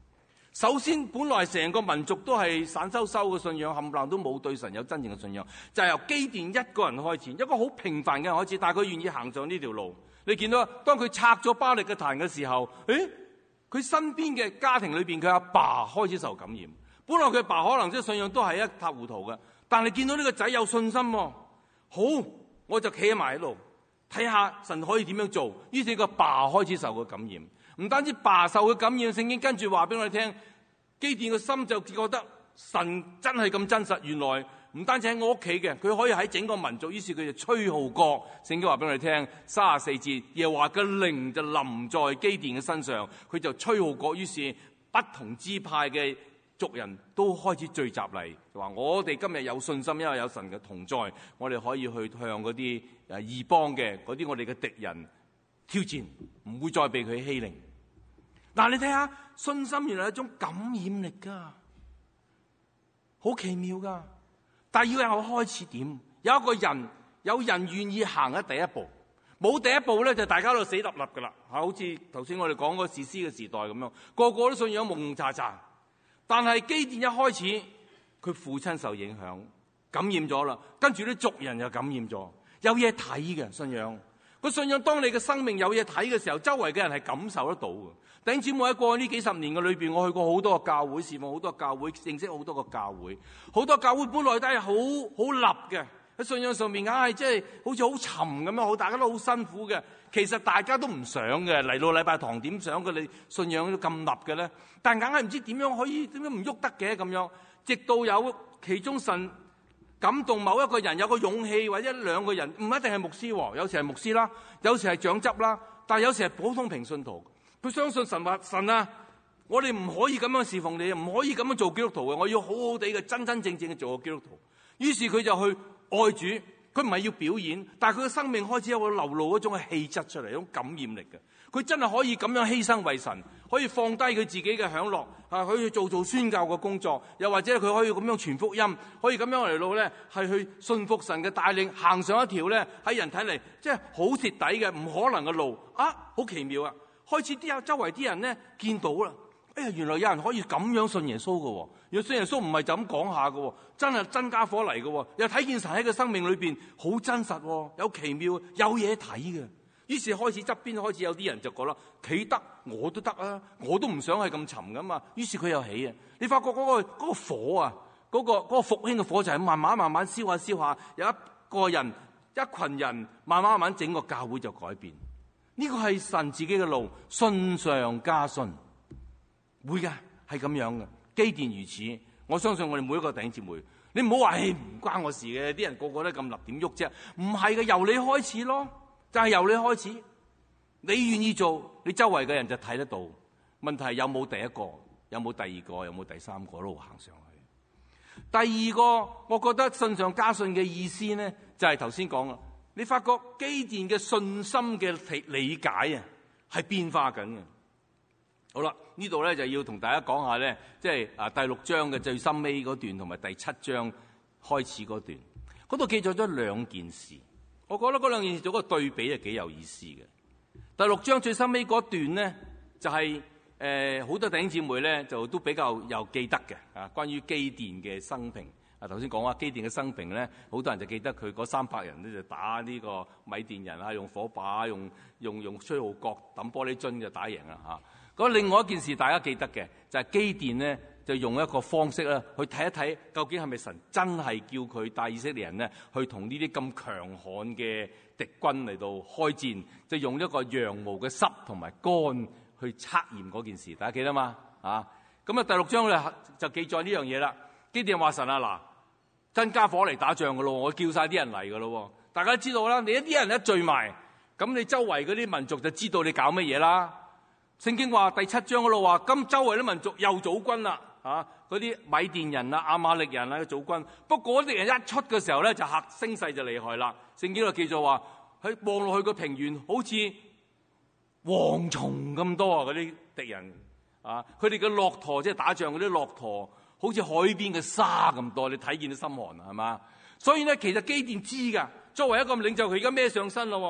首先，本來成個民族都係散修修嘅信仰，冚唪唥都冇對神有真正嘅信仰，就係由基甸一個人開始，一個好平凡嘅人開始，但係佢願意行上呢條路。你見到當佢拆咗巴力嘅壇嘅時候，誒，佢身邊嘅家庭裏邊，佢阿爸開始受感染。本來佢阿爸可能即係信仰都係一塌糊塗嘅，但係見到呢個仔有信心，好，我就企埋喺度睇下神可以點樣做。於是個爸開始受個感染。唔單止爸受嘅感染，聖經跟住話俾我哋聽，基甸個心就覺得神真係咁真實。原來唔單止喺我屋企嘅，佢可以喺整個民族。於是佢就吹號角。聖經話俾我哋聽，三十四節，耶和華嘅靈就臨在基甸嘅身上，佢就吹號角。於是不同支派嘅族人都開始聚集嚟，就話我哋今日有信心，因為有神嘅同在，我哋可以去向嗰啲誒異邦嘅嗰啲我哋嘅敵人挑戰，唔會再被佢欺凌。但係你睇下，信心原來係一種感染力噶，好奇妙噶。但係要有開始點，有一個人，有人願意行嘅第一步，冇第一步咧，就大家都死立立噶啦。吓，好似頭先我哋講嗰個士師嘅時代咁樣，個個都信仰蒙蒙查查。但係基甸一開始，佢父親受影響，感染咗啦，跟住啲族人又感染咗，有嘢睇嘅信仰。個信仰，當你嘅生命有嘢睇嘅時候，周圍嘅人係感受得到嘅。弟兄姊妹，喺過去呢幾十年嘅裏邊，我去過好多個教會，事奉好多個教會，認識好多個教會。好多教會本來都係好好立嘅，喺信仰上面硬係即係好似好沉咁樣，好大家都好辛苦嘅。其實大家都唔想嘅，嚟到禮拜堂點想佢哋信仰都咁立嘅咧？但硬係唔知點樣可以點樣唔喐得嘅咁樣。直到有其中神感動某一個人，有個勇氣，或者兩個人，唔一定係牧師喎，有時係牧師啦，有時係長執啦，但係有時係普通平信徒。佢相信神話，神啊，我哋唔可以咁樣侍奉你，唔可以咁樣做基督徒嘅，我要好好地嘅真真正正嘅做個基督徒。於是佢就去愛主，佢唔係要表演，但係佢嘅生命開始有個流露一種嘅氣質出嚟，一種感染力嘅。佢真係可以咁樣犧牲為神，可以放低佢自己嘅享樂，啊，可以做做宣教嘅工作，又或者佢可以咁樣傳福音，可以咁樣嚟到咧，係去信服神嘅帶領，行上一條咧喺人睇嚟即係好蝕底嘅唔可能嘅路啊！好奇妙啊！開始啲啊，周圍啲人咧見到啦，哎呀，原來有人可以咁樣信耶穌嘅，原來信耶穌唔係就咁講下嘅，真係真家伙嚟嘅，又睇見神喺個生命裏邊好真實，有奇妙，有嘢睇嘅。於是開始側邊開始有啲人就覺得企得我都得啊，我都唔想係咁沉噶嘛。於是佢又起啊，你發覺嗰個嗰個火啊，嗰個嗰個復興嘅火就係慢慢慢慢燒下燒下，有一個人一群人慢慢慢慢整個教會就改變。呢個係神自己嘅路，信上加信，會嘅係咁樣嘅。基甸如此，我相信我哋每一個弟兄姊妹，你唔好話誒唔關我事嘅，啲人個個都咁立點喐啫，唔係嘅，由你開始咯。就係由你開始，你願意做，你周圍嘅人就睇得到。問題係有冇第一個，有冇第二個，有冇第三個一路行上去。第二個，我覺得信上加信嘅意思咧，就係頭先講啦。你發覺基甸嘅信心嘅理解啊，係變化緊嘅。好啦，呢度咧就要同大家講下咧，即係啊第六章嘅最深尾嗰段，同埋第七章開始嗰段，嗰度記載咗兩件事。我覺得嗰兩件事做個對比係幾有意思嘅。第六章最收尾嗰段咧，就係誒好多弟兄姊妹咧就都比較有記得嘅啊，關於基甸嘅生平啊。頭先講話基甸嘅生平咧，好多人就記得佢嗰三百人咧就打呢個米甸人啊，用火把、用用用吹號角抌玻璃樽就打贏啦嚇。咁另外一件事大家記得嘅就係基甸咧，就用一個方式咧，去睇一睇究竟係咪神真係叫佢帶以色列人咧，去同呢啲咁強悍嘅敵軍嚟到開戰，就用一個羊毛嘅濕同埋乾去測驗嗰件事，大家記得嘛？啊，咁啊第六章咧就記載呢樣嘢啦。基甸話神啊，嗱，真家伙嚟打仗噶咯，我叫晒啲人嚟噶咯。大家知道啦，你一啲人一聚埋，咁你周圍嗰啲民族就知道你搞乜嘢啦。聖經話第七章嗰度話，咁周圍啲民族又組軍啦。啊！嗰啲米甸人啊、亞瑪力人啊嘅組軍，不過嗰啲人一出嘅時候咧，就嚇聲勢就厲害啦。聖經就記咗話，喺望落去個平原好似蝗蟲咁多啊！嗰啲敵人啊，佢哋嘅駱駝即係打仗嗰啲駱駝，好似海邊嘅沙咁多，你睇見都心寒啊，係嘛？所以咧，其實基甸知㗎，作為一個領袖，佢而家孭上身咯。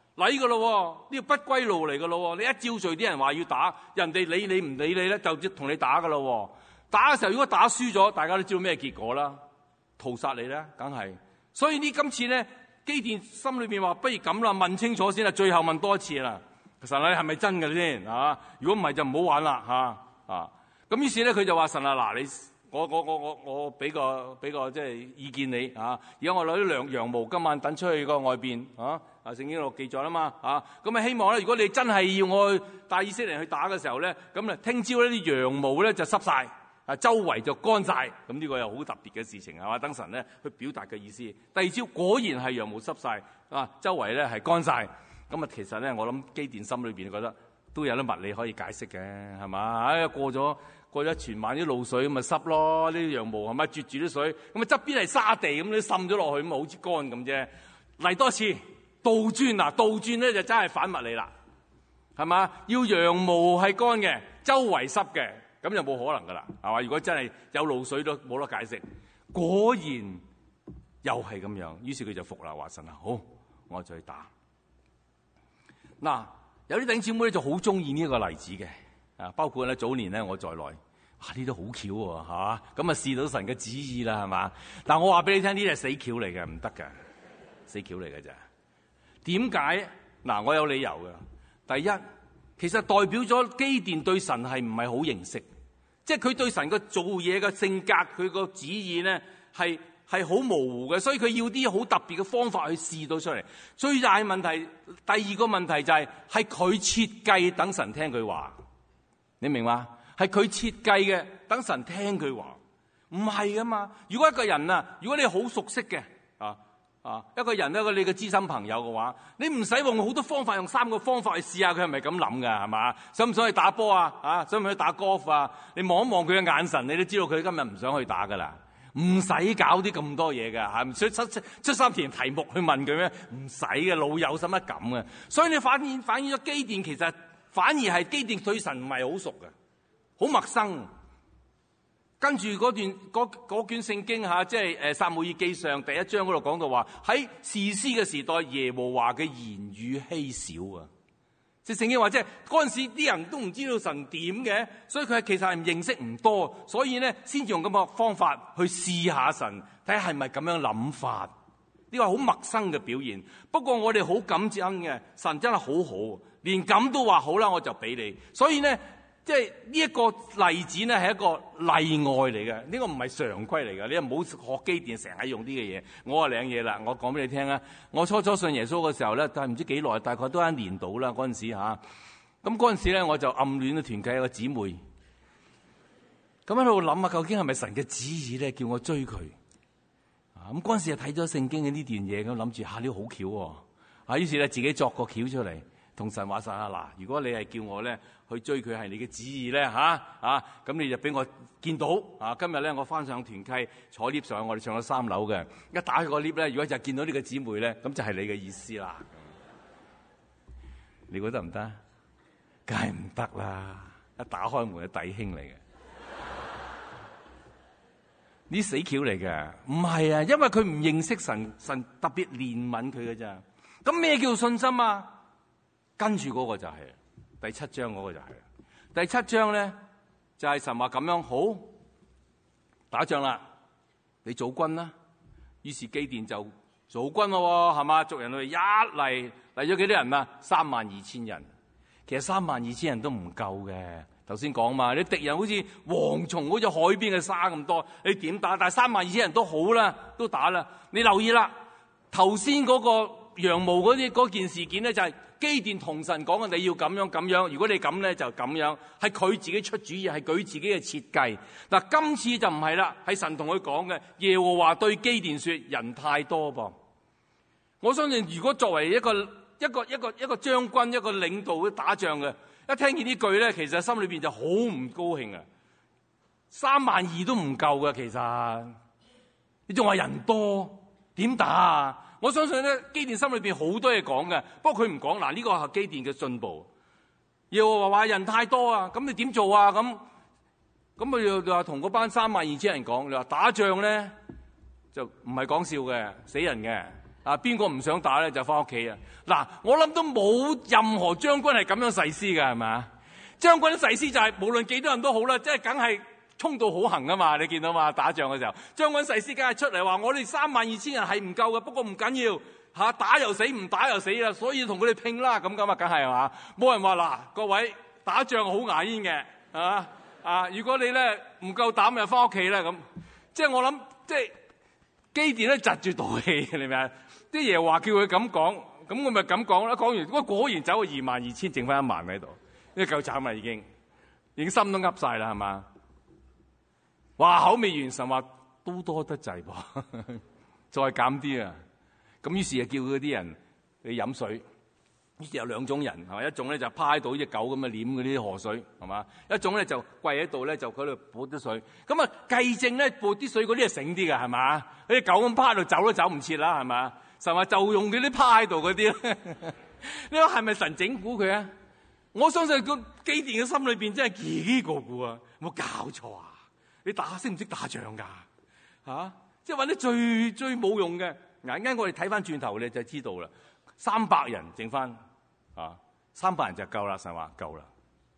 嚟噶咯，呢個不歸路嚟噶咯。你一照序啲人話要打，人哋理你唔理你咧，就同你打噶咯。打嘅時候如果打輸咗，大家都知道咩結果啦，屠殺你咧，梗係。所以呢今次咧，基甸心裏邊話不如咁啦，問清楚先啦，最後問多一次啦。神啊，你係咪真嘅先啊？如果唔係就唔好玩啦吓啊！咁於是咧佢就話神啊，嗱你我我我我我俾個俾個即係意見你啊！而家我攞啲羊羊毛，今晚等出去個外邊啊！啊聖經度記載啦嘛啊！咁啊希望咧，如果你真係要我去帶以色列人去打嘅時候咧，咁咧聽朝呢啲羊毛咧就濕晒，啊周圍就乾晒。咁呢個又好特別嘅事情係嘛？等神咧去表達嘅意思。第二朝果然係羊毛濕晒，啊，周圍咧係乾晒。咁啊，其實咧，我諗基甸心裏邊覺得都有啲物理可以解釋嘅，係嘛？哎呀，過咗過咗全晚啲露水，咁咪濕咯。呢啲羊毛係咪啜住啲水？咁啊側邊係沙地，咁你滲咗落去，咁啊好似乾咁啫。嚟多次倒轉啊，倒轉咧就真係反物理啦，係嘛？要羊毛係乾嘅，周圍濕嘅，咁就冇可能噶啦，係嘛？如果真係有露水都冇得解釋。果然又係咁樣，於是佢就服啦，話神啊，好，我就去打。嗱，有啲弟兄姊妹咧就好中意呢一個例子嘅，啊，包括咧早年咧我在內，哇，呢啲好巧喎，嚇、啊，咁啊試到神嘅旨意啦，係嘛？但我話俾你聽，呢啲係死橋嚟嘅，唔得㗎，死橋嚟嘅咋？點解？嗱，我有理由嘅。第一，其實代表咗基甸對神係唔係好認識，即係佢對神嘅做嘢嘅性格，佢個旨意咧係。係好模糊嘅，所以佢要啲好特別嘅方法去試到出嚟。最大嘅問題，第二個問題就係係佢設計等神聽佢話，你明嘛？係佢設計嘅等神聽佢話，唔係噶嘛？如果一個人啊，如果你好熟悉嘅啊啊一個人一個你嘅知心朋友嘅話，你唔使用好多方法，用三個方法去試下佢係咪咁諗㗎，係嘛？想唔想去打波啊？啊，想唔想去打 golf 啊？你望一望佢嘅眼神，你都知道佢今日唔想去打㗎啦。唔使搞啲咁多嘢㗎，係唔使出出出三條題目去問佢咩？唔使嘅，老友使乜咁嘅？所以你反映反映咗基甸其實反而係基甸對神唔係好熟嘅，好陌生。跟住嗰段嗰嗰卷聖經嚇，即係誒撒母耳記上第一章嗰度講到話，喺士師嘅時代，耶和華嘅言語稀少啊！即係聖經話，即係嗰陣時啲人都唔知道神點嘅，所以佢係其實係唔認識唔多，所以咧先至用咁嘅方法去試下神，睇下係咪咁樣諗法。呢個好陌生嘅表現。不過我哋好感恩嘅，神真係好好，連咁都話好啦，我就俾你。所以咧，即係呢一個例子咧係一個例外嚟嘅，呢個唔係常規嚟嘅。你唔好學基甸成日用啲嘅嘢。我話領嘢啦，我講俾你聽啊。我初初信耶穌嘅時候咧，但係唔知幾耐，大概都一年到啦嗰陣時嚇。咁嗰陣時咧，我就暗戀嘅團契有個姊妹。咁喺度諗下，究竟係咪神嘅旨意咧，叫我追佢？啊，咁嗰陣時就睇咗聖經嘅呢段嘢，咁諗住嚇呢個好巧喎。啊，於是咧自己作個橋出嚟，同神話晒啊嗱，如果你係叫我咧去追佢係你嘅旨意咧嚇啊，咁你就俾我見到啊！今日咧我翻上團契坐 lift 上，我哋上咗三樓嘅，一打開個 lift 咧，如果就見到呢個姊妹咧，咁就係你嘅意思啦。你覺得唔得？梗係唔得啦！一打開門嘅弟兄嚟嘅，呢死橋嚟嘅，唔係啊，因為佢唔認識神，神特別憐憫佢嘅咋。咁咩叫信心啊？跟住嗰個就係、是、第七章嗰個就係、是、第七章咧，就係、是、神話咁樣好打仗啦，你組軍啦。於是基甸就組軍咯，係嘛？族人哋一嚟嚟咗幾多人啊？三萬二千人。其實三萬二千人都唔夠嘅。頭先講嘛，你敵人好似蝗蟲，好似海邊嘅沙咁多，你點打？但係三萬二千人都好啦，都打啦。你留意啦，頭先嗰個羊毛嗰啲嗰件事件咧，就係基甸同神講嘅，你要咁樣咁樣。如果你咁咧，就咁樣，係佢自己出主意，係佢自己嘅設計。嗱，今次就唔係啦，係神同佢講嘅。耶和華對基甸說：人太多噃。我相信，如果作為一個一個一個一個將軍、一個領導去打仗嘅，一聽見呢句咧，其實心裏邊就好唔高興啊！三萬二都唔夠嘅，其實你仲話人多，點打啊？我相信咧，基甸心裏邊好多嘢講嘅，不過佢唔講。嗱，呢個係基甸嘅進步。耶和華話人太多啊，咁你點做啊？咁咁佢就話同嗰班三萬二千人講，你話打仗咧就唔係講笑嘅，死人嘅。 啊，邊個唔想打咧就翻屋企啊！嗱，我諗都冇任何將軍係咁樣誓師㗎，係咪啊？將軍誓師就係、是、無論幾多人都好啦，即係梗係衝到好行啊嘛！你見到嘛？打仗嘅時候，將軍誓師梗係出嚟話：我哋三萬二千人係唔夠嘅，不過唔緊要嚇，打又死，唔打又死啦，所以同佢哋拼啦！咁咁啊，梗係係嘛？冇人話嗱，各位打仗好牙煙嘅，係嘛？啊，如果你咧唔夠膽，就翻屋企啦咁。即係我諗，即係基甸咧窒住道氣，你明唔明？啲爺話叫佢咁講，咁我咪咁講啦。講完，不過果然走去二萬二千，剩翻一萬喺度，呢夠慘啦已經，已經心都噏晒啦，係嘛？哇，口未完神話都多得滯噃，再減啲啊！咁於是就叫嗰啲人去飲水。於是有兩種人係嘛？一種咧就趴喺度，好似狗咁啊，舐嗰啲河水係嘛？一種咧就跪喺度咧，就喺度撥啲水。咁啊計正咧撥啲水嗰啲係醒啲嘅係嘛？好似狗咁趴喺度走都走唔切啦係嘛？神話就用佢啲趴喺度嗰啲咧，你話係咪神整蠱佢啊？我相信個基甸嘅心裏邊真係嘰嘰咕咕啊！冇搞錯啊！你打識唔識打仗㗎？嚇、啊！即係揾啲最最冇用嘅。嗱，啱我哋睇翻轉頭你就知道啦。三百人剩翻。啊，三百人就夠啦，神話夠啦。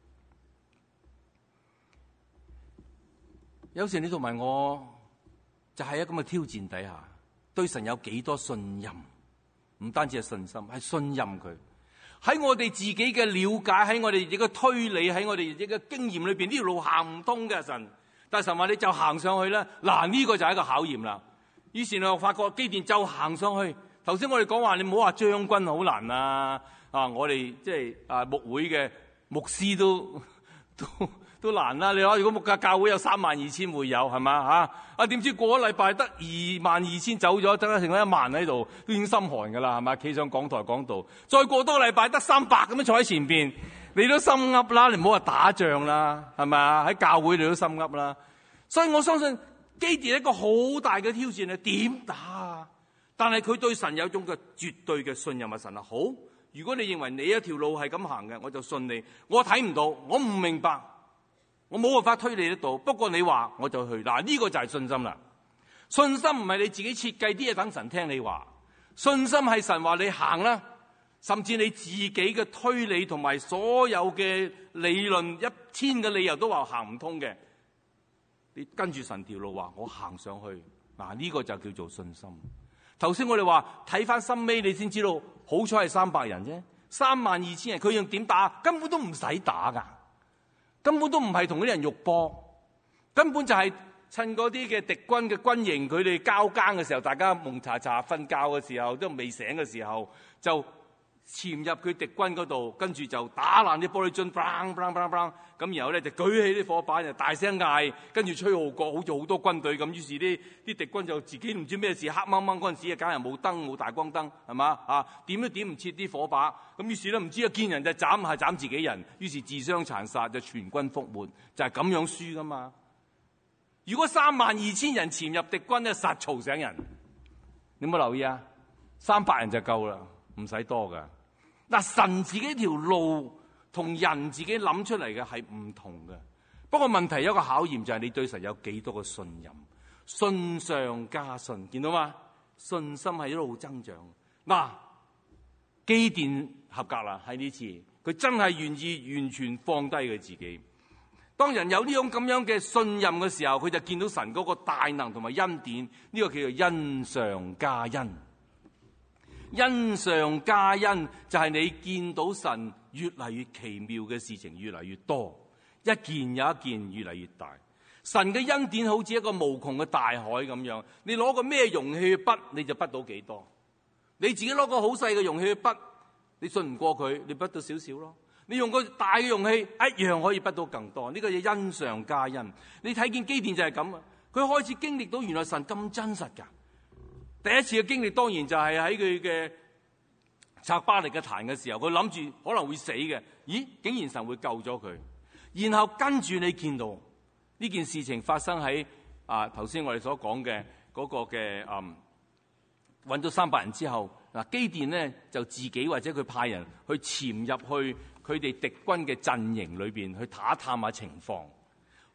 有時你同埋我就喺一咁嘅挑戰底下，對神有幾多信任？唔單止係信心，係信任佢。喺我哋自己嘅了解，喺我哋自己嘅推理，喺我哋自己嘅經驗裏邊，呢條路行唔通嘅神。但係神話你就行上去啦。嗱，呢個就係一個考驗啦。於是我發覺基甸就行上去。頭先我哋講話，你唔好話將軍好難啊。啊！我哋即係啊牧會嘅牧師都都都難啦。你話如果牧教教會有三萬二千會友係嘛嚇？啊點知過咗禮拜得二萬二千走咗，得剩翻一萬喺度，都已經心寒㗎啦係嘛？企上講台講道，再過多個禮拜得三百咁樣坐喺前邊，你都心噏啦。你唔好話打仗啦，係咪啊？喺教會你都心噏啦。所以我相信基甸一個好大嘅挑戰係點打啊？但係佢對神有一種嘅絕對嘅信任啊！神啊好。如果你認為你一條路係咁行嘅，我就信你。我睇唔到，我唔明白，我冇辦法推理得到。不過你話我就去。嗱，呢個就係信心啦。信心唔係你自己設計啲嘢等神聽你話，信心係神話你行啦。甚至你自己嘅推理同埋所有嘅理論，一千嘅理由都話行唔通嘅，你跟住神條路話我行上去。嗱，呢個就叫做信心。頭先我哋話睇翻深尾，你先知道好彩係三百人啫，三萬二千人，佢用點打？根本都唔使打噶，根本都唔係同嗰啲人肉搏，根本就係趁嗰啲嘅敵軍嘅軍營，佢哋交更嘅時候，大家蒙查查瞓覺嘅時候，都未醒嘅時候，就潛入佢敵軍嗰度，跟住就打爛啲玻璃樽，砰砰砰砰，咁然後咧就舉起啲火把，就大聲嗌，跟住吹號角，好似好多軍隊咁。於是啲啲敵軍就自己唔知咩事，黑掹掹嗰陣時啊，梗係冇燈冇大光燈，係嘛啊？點都點唔切啲火把，咁於是咧唔知啊見人就斬下斬自己人，於是自相殘殺，就全軍覆沒，就係咁樣輸噶嘛。如果三萬二千人潛入敵軍咧，實嘈醒人。你有冇留意啊？三百人就夠啦，唔使多噶。嗱，神自己條路同人自己諗出嚟嘅係唔同嘅。不過問題有一個考驗就係你對神有幾多個信任，信上加信，見到嗎？信心係一路增長。嗱，基甸合格啦，喺呢次佢真係願意完全放低佢自己。當人有呢種咁樣嘅信任嘅時候，佢就見到神嗰個大能同埋恩典，呢個叫做恩上加恩。恩上加恩就係你見到神越嚟越奇妙嘅事情越嚟越多，一件又一件越嚟越大。神嘅恩典好似一個無窮嘅大海咁樣，你攞個咩容器去筆，你就筆到幾多。你自己攞個好細嘅容器去筆，你信唔過佢，你筆到少少咯。你用個大嘅容器一樣可以筆到更多。呢個嘢恩上加恩。你睇見基甸就係咁啊，佢開始經歷到原來神咁真實噶。第一次嘅經歷當然就係喺佢嘅拆巴力嘅壇嘅時候，佢諗住可能會死嘅，咦？竟然神會救咗佢。然後跟住你見到呢件事情發生喺啊頭先我哋所講嘅嗰個嘅嗯揾到三百人之後，嗱基甸咧就自己或者佢派人去潛入去佢哋敵軍嘅陣營裏邊去打探下情況。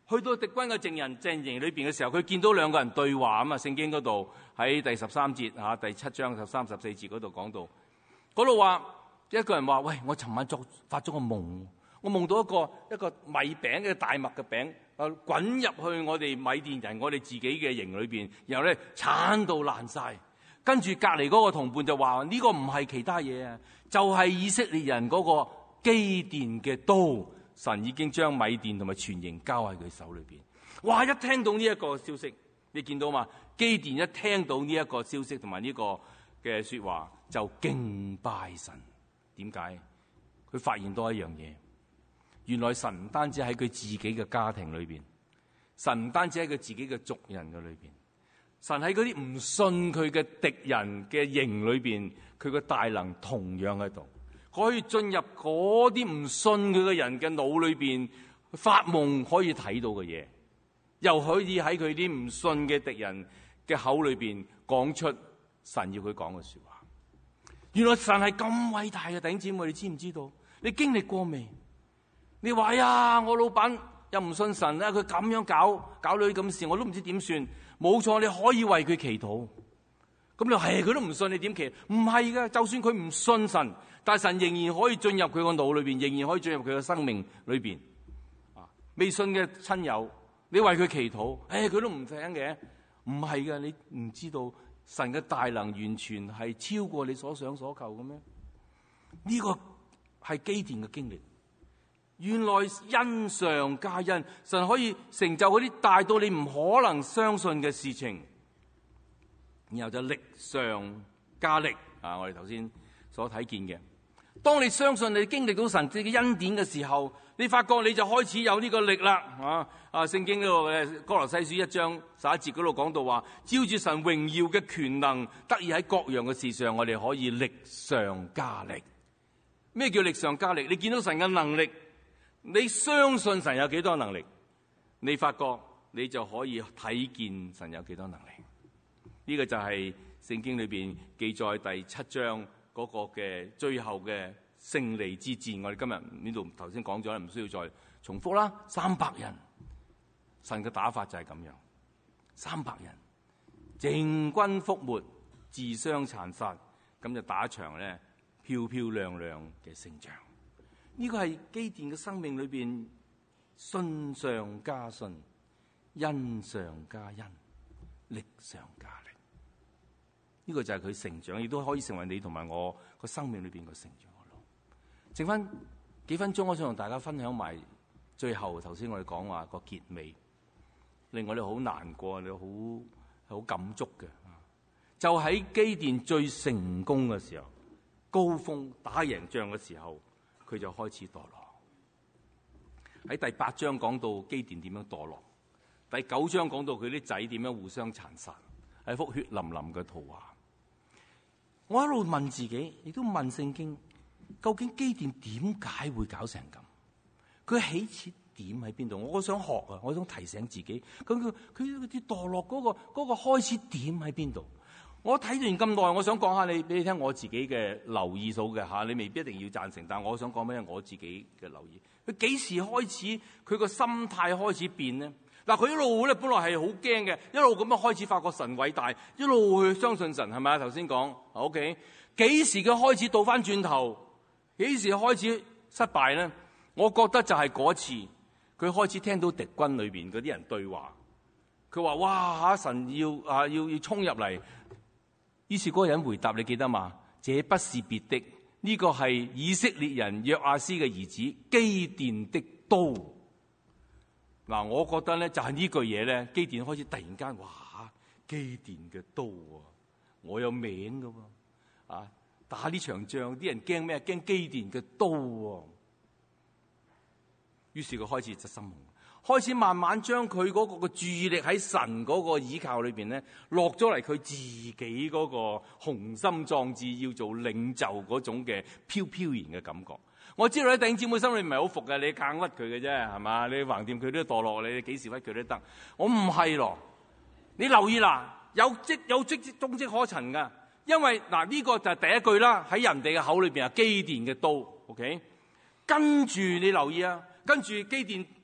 去到敵軍嘅陣人陣營裏邊嘅時候，佢見到兩個人對話啊嘛。聖經嗰度喺第十三節嚇，第七章十三、十四節嗰度講到，嗰度話一個人話：喂，我尋晚作發咗個夢，我夢到一個一個米餅嘅大麥嘅餅，啊滾入去我哋米甸人我哋自己嘅營裏邊，然後咧鏟到爛晒。跟住隔離嗰個同伴就話：呢個唔係其他嘢啊，就係以色列人嗰個基甸嘅刀。神已經將米甸同埋全營交喺佢手裏邊。哇！一聽到呢一個消息，你見到嘛？基甸一聽到呢一個消息同埋呢個嘅說話，就敬拜神。點解？佢發現多一樣嘢，原來神唔單止喺佢自己嘅家庭裏邊，神唔單止喺佢自己嘅族人嘅裏邊，神喺嗰啲唔信佢嘅敵人嘅營裏邊，佢嘅大能同樣喺度。可以進入嗰啲唔信佢嘅人嘅腦裏邊，發夢可以睇到嘅嘢，又可以喺佢啲唔信嘅敵人嘅口裏邊講出神要佢講嘅說話。原來神係咁偉大嘅，弟兄姊妹，你知唔知道？你經歷過未？你話呀，我老闆又唔信神啦，佢咁樣搞搞女咁事，我都唔知點算。冇錯，你可以為佢祈禱。咁你係佢都唔信，你點祈？唔係噶，就算佢唔信神，但係神仍然可以進入佢個腦裏邊，仍然可以進入佢個生命裏邊。啊，未信嘅親友，你為佢祈禱，誒、哎，佢都唔聽嘅。唔係噶，你唔知道神嘅大能完全係超過你所想所求嘅咩？呢、這個係基甸嘅經歷。原來恩上加恩，神可以成就嗰啲大到你唔可能相信嘅事情。然後就力上加力啊！我哋頭先所睇見嘅，當你相信你經歷到神嘅恩典嘅時候，你發覺你就開始有呢個力啦啊！啊，聖經嗰度嘅歌羅西書一章十一節嗰度講到話，照住神榮耀嘅權能，得以喺各樣嘅事上，我哋可以力上加力。咩叫力上加力？你見到神嘅能力，你相信神有幾多能力，你發覺你就可以睇見神有幾多能力。呢個就係聖經裏邊記載第七章嗰個嘅最後嘅勝利之戰。我哋今日呢度頭先講咗，唔需要再重複啦。三百人，神嘅打法就係咁樣，三百人淨軍覆沒，自相殘殺，咁就打一場咧漂漂亮亮嘅勝仗。呢個係基甸嘅生命裏邊信上加信，恩上加恩，力上加力。呢個就係佢成長，亦都可以成為你同埋我個生命裏邊個成長嘅路。剩翻幾分鐘，我想同大家分享埋最後頭先我哋講話個結尾，令我哋好難過，你好好感觸嘅。就喺基甸最成功嘅時候，高峰打贏仗嘅時候，佢就開始墮落。喺第八章講到基甸點樣墮落，第九章講到佢啲仔點樣互相殘殺，係幅血淋淋嘅圖畫。我一路問自己，亦都問聖經，究竟基甸點解會搞成咁？佢起始點喺邊度？我想學啊，我想提醒自己，咁佢佢啲墮落嗰個嗰個開始點喺邊度？我睇完咁耐，我想講下你俾你聽我自己嘅留意數嘅嚇，你未必一定要贊成，但係我想講咩？我自己嘅留意，佢幾時開始佢個心態開始變呢？嗱，佢一路咧本來係好驚嘅，一路咁樣開始發覺神偉大，一路去相信神，係咪啊？頭先講 OK， 幾時佢開始倒翻轉頭？幾時開始失敗咧？我覺得就係嗰次，佢開始聽到敵軍裏邊嗰啲人對話，佢話：哇嚇，神要啊要要衝入嚟。於是嗰個人回答，你記得嘛？這不是別的，呢、這個係以色列人約阿斯嘅兒子基甸的刀。嗱，我覺得咧就係呢句嘢咧，基甸開始突然間，哇！基甸嘅刀啊，我有名噶喎，啊！打呢場仗，啲人驚咩？驚基甸嘅刀喎。於是佢開始失心夢，開始慢慢將佢嗰個嘅注意力喺神嗰個倚靠裏邊咧，落咗嚟佢自己嗰個雄心壯志要做領袖嗰種嘅飄飄然嘅感覺。我知道咧，弟兄姊妹心裏唔係好服嘅，你硬屈佢嘅啫，係嘛？你橫掂佢都墮落，你幾時屈佢都得。我唔係咯，你留意啦，有跡有跡蹤跡可尋噶。因為嗱呢、這個就係第一句啦，喺人哋嘅口裏邊係基甸嘅刀 ，OK。跟住你留意啊，跟住基甸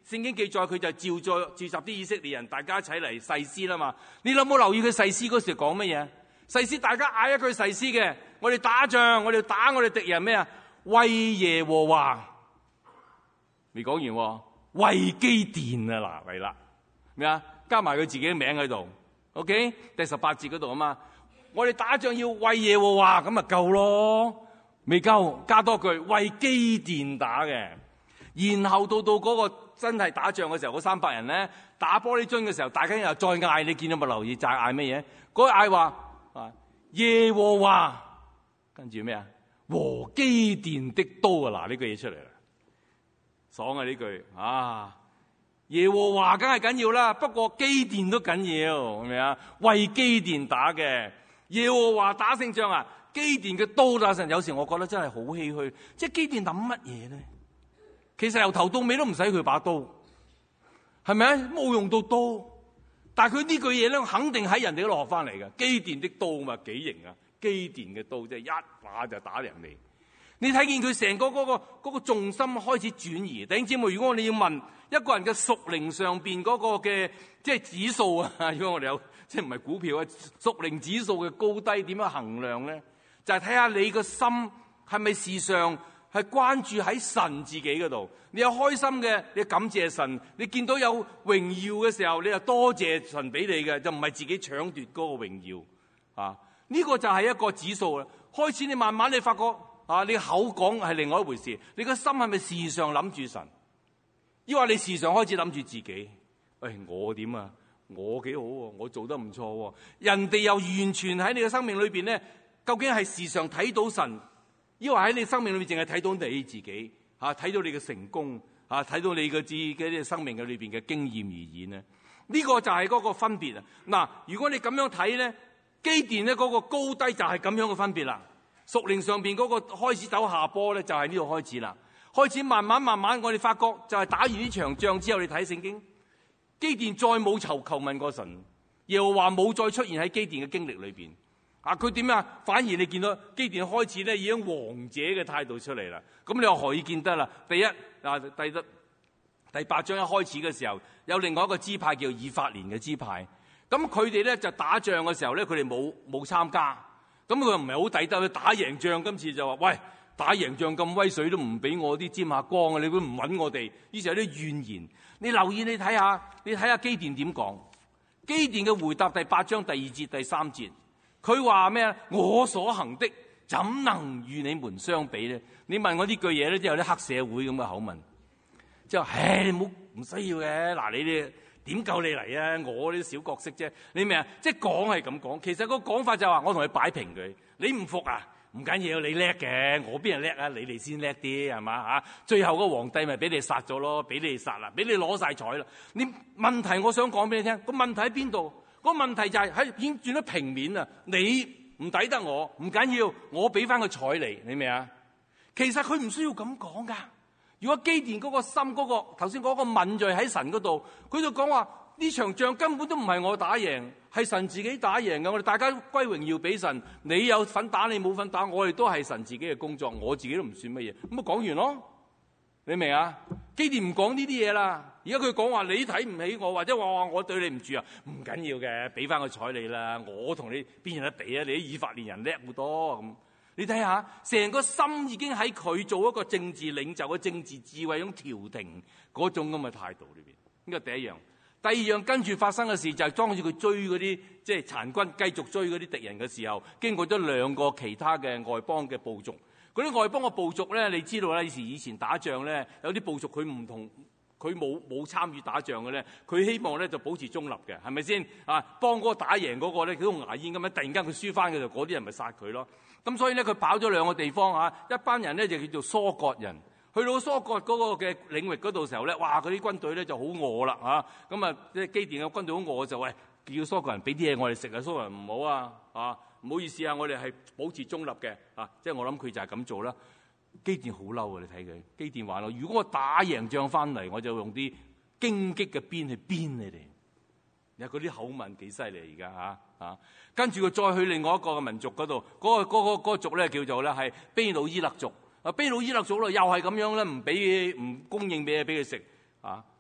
聖經記載佢就召咗召集啲以色列人，大家一齊嚟誓師啦嘛。你有冇留意佢誓師嗰時講乜嘢？誓師大家嗌一句誓師嘅，我哋打仗，我哋打我哋敵人咩啊？為耶和華。未講完喎，為基甸啊嗱嚟啦，咩啊？加埋佢自己嘅名喺度。OK， 第十八節嗰度啊嘛，我哋打仗要為耶和華，咁咪夠咯？未夠，加多句為基甸打嘅。然後到到嗰個真係打仗嘅時候，嗰三百人咧打玻璃樽嘅時候，大家又再嗌，你見到冇留意？就係嗌乜嘢？嗰嗌話啊耶和華，跟住咩啊？和基甸的刀啊！嗱，呢句嘢出嚟啦，爽啊！呢句啊！耶和華梗係緊要啦，不過基甸都緊要，係咪啊？為基甸打嘅，耶和華打勝仗啊！基甸嘅刀打勝，有時我覺得真係好唏噓。即係基甸諗乜嘢咧？其實由頭到尾都唔使佢把刀，係咪啊？冇用到刀，但係佢呢句嘢咧，肯定喺人哋嗰度學翻嚟嘅。基甸的刀嘛，幾型啊！基甸嘅刀即係一把就打人哋。你睇見佢成個嗰個嗰個重心開始轉移。弟兄姊妹，如果我哋要問一個人嘅屬靈上邊嗰個嘅即係指數啊，如果我哋有即係唔係股票啊，屬靈指數嘅高低點樣衡量咧？就係睇下你個心係咪時常係關注喺神自己嗰度。你有開心嘅，你感謝神；你見到有榮耀嘅時候，你就多謝神俾你嘅，就唔係自己搶奪嗰個榮耀啊。呢個就係一個指數啦。開始你慢慢你發覺。啊！你口講係另外一回事，你個心係咪時常諗住神？抑或你時常開始諗住自己？喂，我點啊？我幾好喎？我做得唔錯喎？人哋又完全喺你嘅生命裏邊咧，究竟係時常睇到神，抑或喺你生命裏邊淨係睇到你自己？嚇，睇到你嘅成功，嚇，睇到你嘅自己嘅生命嘅裏邊嘅經驗而言咧？呢個就係嗰個分別啊！嗱，如果你咁樣睇咧，基甸咧嗰個高低就係咁樣嘅分別啦。屬靈上邊嗰個開始走下坡咧，就係呢度開始啦。開始慢慢慢慢，我哋發覺就係打完呢場仗之後，你睇聖經，基甸再冇求求問過神，耶和華冇再出現喺基甸嘅經歷裏邊。啊，佢點啊？反而你見到基甸開始咧，已經王者嘅態度出嚟啦。咁你話何以見得啦？第一啊，第一第八章一開始嘅時候，有另外一個支派叫以法蓮嘅支派。咁佢哋咧就打仗嘅時候咧，佢哋冇冇參加。咁佢唔係好抵得，佢打贏仗，今次就話：喂，打贏仗咁威水都唔俾我啲沾下光啊！你都唔揾我哋，於是有啲怨言。你留意你睇下，你睇下基甸點講？基甸嘅回答第八章第二節第三節，佢話咩啊？我所行的怎能與你們相比咧？你問我呢句嘢咧，即係有啲黑社會咁嘅口吻，即係話：唉，你唔好唔需要嘅。嗱，你哋。點夠你嚟啊？我呢啲小角色啫，你明啊？即係講係咁講，其實個講法就係話我同你擺平佢，你唔服啊？唔緊要，你叻嘅，我邊人叻啊？你哋先叻啲係嘛嚇？最後個皇帝咪俾你殺咗咯，俾你殺啦，俾你攞晒彩啦。你問題我想講俾你聽，個問題喺邊度？個問題就係喺已經轉咗平面啊！你唔抵得我，唔緊要，我俾翻個彩你，你明啊？其實佢唔需要咁講噶。如果基甸嗰個心嗰、嗰個頭先嗰個敏鋭喺神嗰度，佢就講話呢場仗根本都唔係我打贏，係神自己打贏嘅。我哋大家歸榮耀俾神，你有份打，你冇份打，我哋都係神自己嘅工作，我自己都唔算乜嘢。咁啊講完咯，你明啊？基甸唔講呢啲嘢啦，而家佢講話你睇唔起我，或者話話我對你唔住啊，唔緊要嘅，俾翻個彩你啦。我同你邊有得比啊？你啲以法蓮人叻好多咁。你睇下，成個心已經喺佢做一個政治領袖嘅政治智慧，種調停嗰種咁嘅態度裏邊。呢個第一樣，第二樣跟住發生嘅事就係當住佢追嗰啲即係殘軍繼續追嗰啲敵人嘅時候，經過咗兩個其他嘅外邦嘅部族。嗰啲外邦嘅部族咧，你知道咧，以前以前打仗咧，有啲部族佢唔同，佢冇冇參與打仗嘅咧，佢希望咧就保持中立嘅，係咪先啊？幫嗰個打贏嗰個咧，佢都牙煙咁樣，突然間佢輸翻嘅就嗰啲人咪殺佢咯。咁所以咧，佢跑咗兩個地方嚇，一班人咧就叫做疏割人，去到疏割嗰個嘅領域嗰度時候咧，哇！嗰啲軍隊咧就好餓啦嚇，咁啊即係基甸嘅軍隊好餓就喂，叫疏割人俾啲嘢我哋食啊，疏割人唔好啊，啊唔好意思啊，我哋係保持中立嘅啊，即係我諗佢就係咁做啦。基甸好嬲啊！你睇佢，基甸話咯：如果我打贏仗翻嚟，我就用啲荊棘嘅鞭去鞭你哋。你睇嗰啲口吻幾犀利而家嚇嚇，跟住佢再去另外一個嘅民族嗰度，嗰、嗰個嗰、嗰個嗰個族咧叫做咧係卑魯伊勒族。啊，卑魯伊勒族咧又係咁樣咧，唔俾唔供應俾嘢俾佢食啊，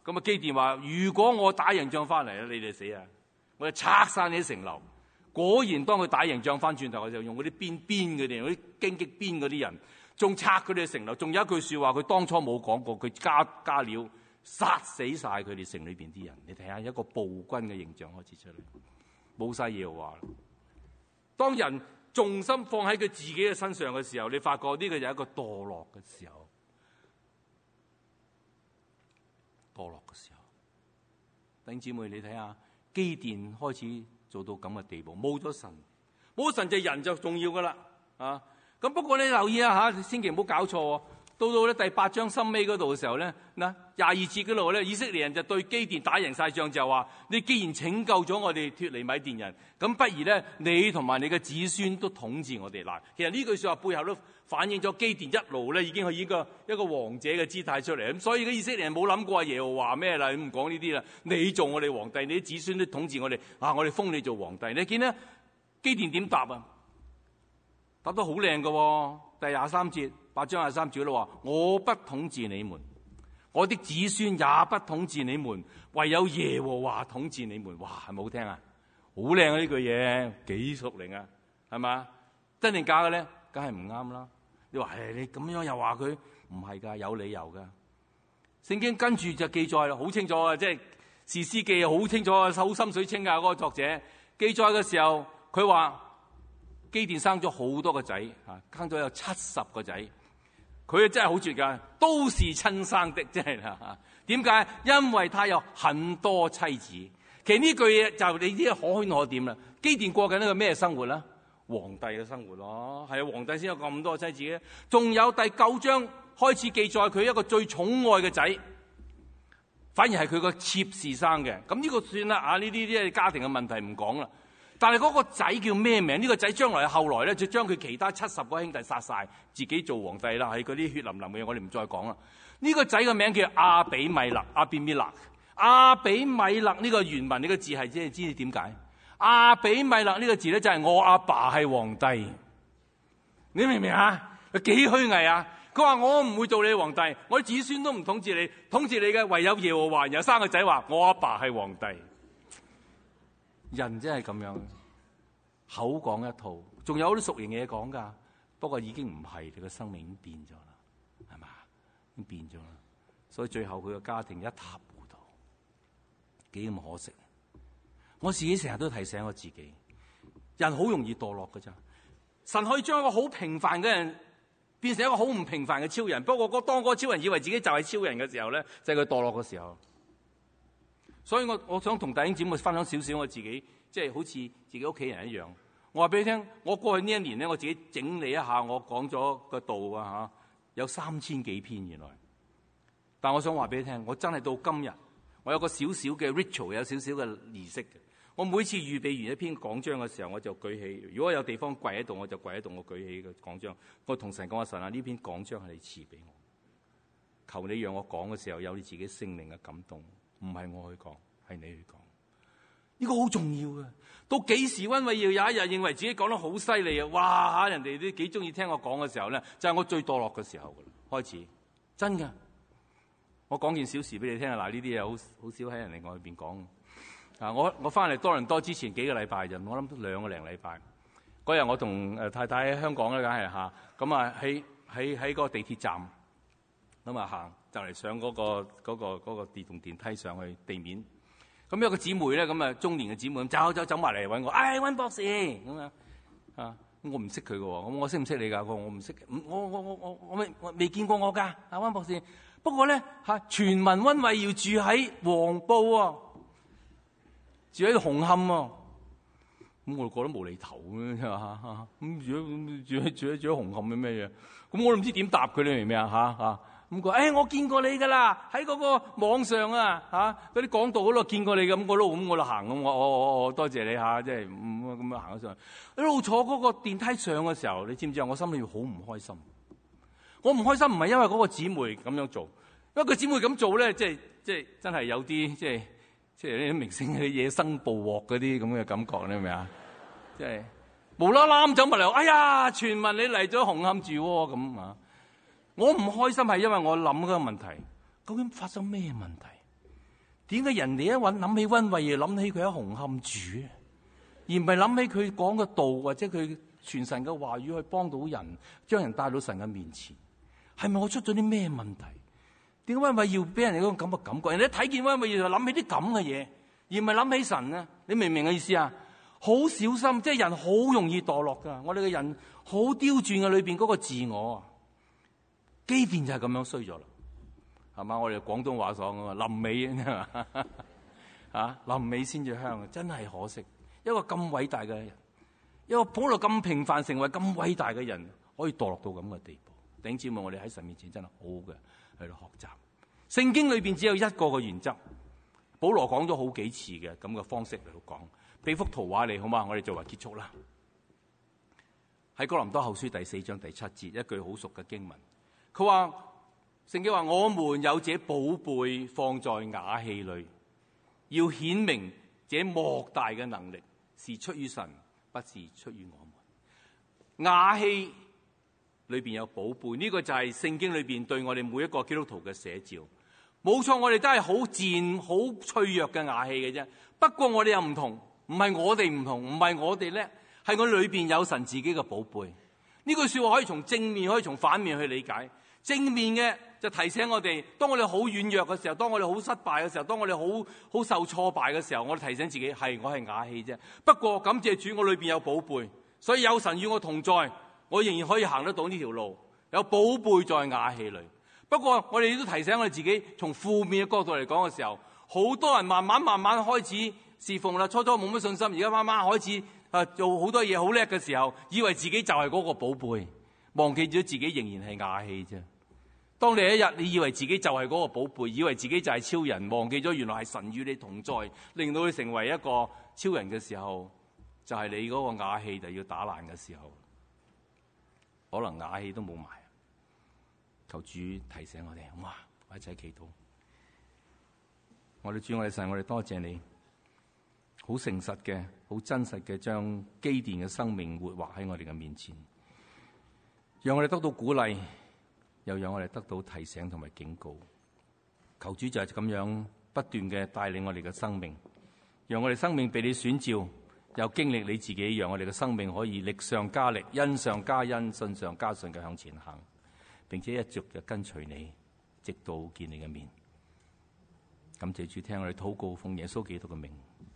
咁啊基甸話：如果我打贏仗翻嚟咧，你哋死啊！我就拆晒你啲城樓。果然當佢打贏仗翻轉頭，我就用嗰啲鞭鞭佢哋，嗰啲荊棘鞭嗰啲人，仲拆佢哋城樓。仲有一句說話，佢當初冇講過，佢加加料殺死晒佢哋城裏邊啲人。你睇下一個暴君嘅形象開始出嚟，冇晒耶和華。當人重心放喺佢自己嘅身上嘅時候，你發覺呢個就係一個墮落嘅時候。墮落嘅時候，弟兄姊妹，你睇下基甸開始做到咁嘅地步，冇咗神，冇咗神就人就重要噶啦啊！咁不過你留意下吓，千祈唔好搞錯。到到咧第八章深尾嗰度嘅時候咧，嗱廿二節嗰度咧，以色列人就對基甸打贏晒仗，就話：你既然拯救咗我哋脫離米甸人，咁不如咧你同埋你嘅子孫都統治我哋。嗱，其實呢句說話背後都反映咗基甸一路咧已經係一個一個王者嘅姿態出嚟。咁所以嘅以色列人冇諗過耶和華咩啦，唔講呢啲啦。你做我哋皇帝，你啲子孫都統治我哋啊！我哋封你做皇帝。你見咧基甸點答啊？答得好靚㗎，第廿三節。八章廿三節都話：我不統治你們，我的子孫也不統治你們，唯有耶和華統治你們。哇，係咪好聽啊？好靚啊！呢句嘢幾屬靈啊？係嘛？真定假嘅咧？梗係唔啱啦！你話誒，你咁樣又話佢唔係㗎，有理由㗎。聖經跟住就記載啦，好清楚啊！即係士師記好清楚啊，好心水清啊！嗰個作者記載嘅時候，佢話基甸生咗好多個仔啊，生咗有七十個仔。佢真係好絕㗎，都是親生的，真係啦。點解？因為他有很多妻子。其實呢句嘢就你知可圈可點啦。基甸過緊呢個咩生活啦？皇帝嘅生活咯，係啊，皇帝先有咁多妻子嘅。仲有第九章開始記載佢一個最寵愛嘅仔，反而係佢個妾侍生嘅。咁呢個算啦啊！呢啲啲係家庭嘅問題唔講啦。但係嗰個仔叫咩名？呢、這個仔將來後來咧，就將佢其他七十個兄弟殺晒，自己做皇帝啦。係嗰啲血淋淋嘅嘢，我哋唔再講啦。呢、這個仔嘅名叫亞比米勒，亞比米勒。亞比米勒呢個原文呢個字係即係知點解？亞比米勒呢個字咧就係我阿爸係皇帝。你明唔明啊？幾虛偽啊！佢話我唔會做你皇帝，我啲子孫都唔統治你，統治你嘅唯有耶和華。然後生個仔話我阿爸係皇帝。人真係咁樣，口講一套，仲有啲屬靈嘢講噶，不過已經唔係，你個生命已經變咗啦，係嘛？已經變咗啦，所以最後佢個家庭一塌糊塗，幾咁可惜。我自己成日都提醒我自己，人好容易墮落噶咋。神可以將一個好平凡嘅人變成一個好唔平凡嘅超人，不過當嗰個超人以為自己就係超人嘅時候咧，就係佢墮落嘅時候。所以我我想同弟兄姊妹分享少少我自己，即係好似自己屋企人一樣。我話俾你聽，我過去呢一年咧，我自己整理一下，我講咗個道啊嚇，有三千幾篇原來。但我想話俾你聽，我真係到今日，我有個少少嘅 ritual， 有少少嘅儀式嘅。我每次預備完一篇講章嘅時候，我就舉起。如果有地方跪喺度，我就跪喺度，我舉起個講章。我同神講話，神啊，呢篇講章係你賜俾我，求你讓我講嘅時候有你自己聖靈嘅感動。唔係我去講，係你去講。呢個好重要嘅。到幾時溫偉耀有一日認為自己講得好犀利啊！哇！人哋都幾中意聽我講嘅時候咧，就係我最墮落嘅時候噶啦。開始真㗎。我講件小事俾你聽啊！嗱，呢啲嘢好好少喺人哋外邊講。啊，我我翻嚟多倫多之前幾個禮拜就，我諗都兩個零禮拜。嗰日我同誒太太喺香港咧，梗係嚇咁啊，喺喺喺個地鐵站咁啊行。就嚟上嗰、那個嗰、那個嗰、那個電動電梯上去地面，咁有個姊妹咧，咁啊中年嘅姊妹咁走走走埋嚟揾我，哎溫博士咁樣啊，咁我唔識佢嘅喎，咁我識唔識你㗎？佢話我唔識，我我我我我未我未見過我㗎，阿溫博士。不過咧嚇，傳聞溫偉耀住喺黃埔啊，住喺紅磡啊，咁我就覺得無厘頭嘅啫嘛，咁住喺住喺住喺住喺紅磡嘅咩嘢？咁我都唔知點答佢，你明唔明啊？嚇嚇。咁佢，誒、哎，我見過你噶啦，喺嗰個網上啊，嚇嗰啲講道嗰度見過你咁，我都咁我就行咁，我我我我多謝你嚇，即係咁咁樣行咗上去。一路坐嗰個電梯上嘅時候，你知唔知啊？我心裏好唔開心。我唔開心唔係因為嗰個姊妹咁樣做，因為個姊妹咁做咧，即係即係真係有啲即係即係啲明星嘅野生捕獲嗰啲咁嘅感覺，你明唔明啊？即係無啦啦咁走埋嚟，哎呀，傳聞你嚟咗紅磡住喎咁啊！我唔開心係因為我諗嗰個問題，究竟發生咩問題？ 點解人哋一揾諗起溫慧儀，諗起佢喺紅磡住，而唔係諗起佢講嘅道或者佢傳神嘅話語去幫到人，將人帶到神嘅面前？係咪我出咗啲咩問題？點解溫慧儀要俾人哋嗰種咁嘅感覺？人哋一睇見溫慧儀就諗起啲咁嘅嘢，而唔係諗起神啊？你明唔明嘅意思啊？好小心，即係人好容易墮落噶。我哋嘅人好刁鑽嘅裏邊嗰個自我啊，基遍就係咁樣衰咗啦。係嘛？我哋廣東話講啊，臨尾啊，臨尾先至香啊！真係可惜，一個咁偉大嘅人，一個保羅咁平凡成為咁偉大嘅人，可以墮落到咁嘅地步。弟兄姊妹，我哋喺神面前真係好嘅，喺度學習。聖經裏邊只有一個嘅原則，保羅講咗好幾次嘅咁嘅方式嚟到講。俾幅圖畫你好嘛？我哋作為結束啦。喺哥林多後書第四章第七節，一句好熟嘅經文，佢話聖經話：我們有這寶貝放在瓦器裏，要顯明這莫大嘅能力是出於神，不是出於我們。瓦器裏邊有寶貝，呢、這個就係聖經裏邊對我哋每一個基督徒嘅寫照。冇錯，我哋都係好賤、好脆弱嘅瓦器嘅啫。不過我哋又唔同。唔係我哋唔同，唔係我哋叻，係我裏邊有神自己嘅寶貝。呢句說話可以從正面，可以從反面去理解。正面嘅就提醒我哋，當我哋好軟弱嘅時候，當我哋好失敗嘅時候，當我哋好好受挫敗嘅時候，我哋提醒自己係我係瓦器啫。不過感謝主，我裏邊有寶貝，所以有神與我同在，我仍然可以行得到呢條路。有寶貝在瓦器裏。不過我哋亦都提醒我哋自己，從負面嘅角度嚟講嘅時候，好多人慢慢慢慢開始侍奉啦，初初冇乜信心，而家慢慢開始啊做好多嘢好叻嘅時候，以為自己就係嗰個寶貝，忘記咗自己仍然係瓦器啫。當你一日你以為自己就係嗰個寶貝，以為自己就係超人，忘記咗原來係神與你同在，令到你成為一個超人嘅時候，就係、是、你嗰個瓦器就要打爛嘅時候，可能瓦器都冇埋。求主提醒我哋，哇！我一齊祈禱。我哋主，我哋神，我哋多謝你。好誠實嘅，好真實嘅，將基甸嘅生命活畫喺我哋嘅面前，讓我哋得到鼓勵，又讓我哋得到提醒同埋警告。求主就係咁樣不斷嘅帶領我哋嘅生命，讓我哋生命被你選召，又經歷你自己，讓我哋嘅生命可以力上加力，恩上加恩，信上加信嘅向前行，並且一直嘅跟隨你，直到見你嘅面。感謝主，聽我哋禱告，奉耶穌基督嘅名。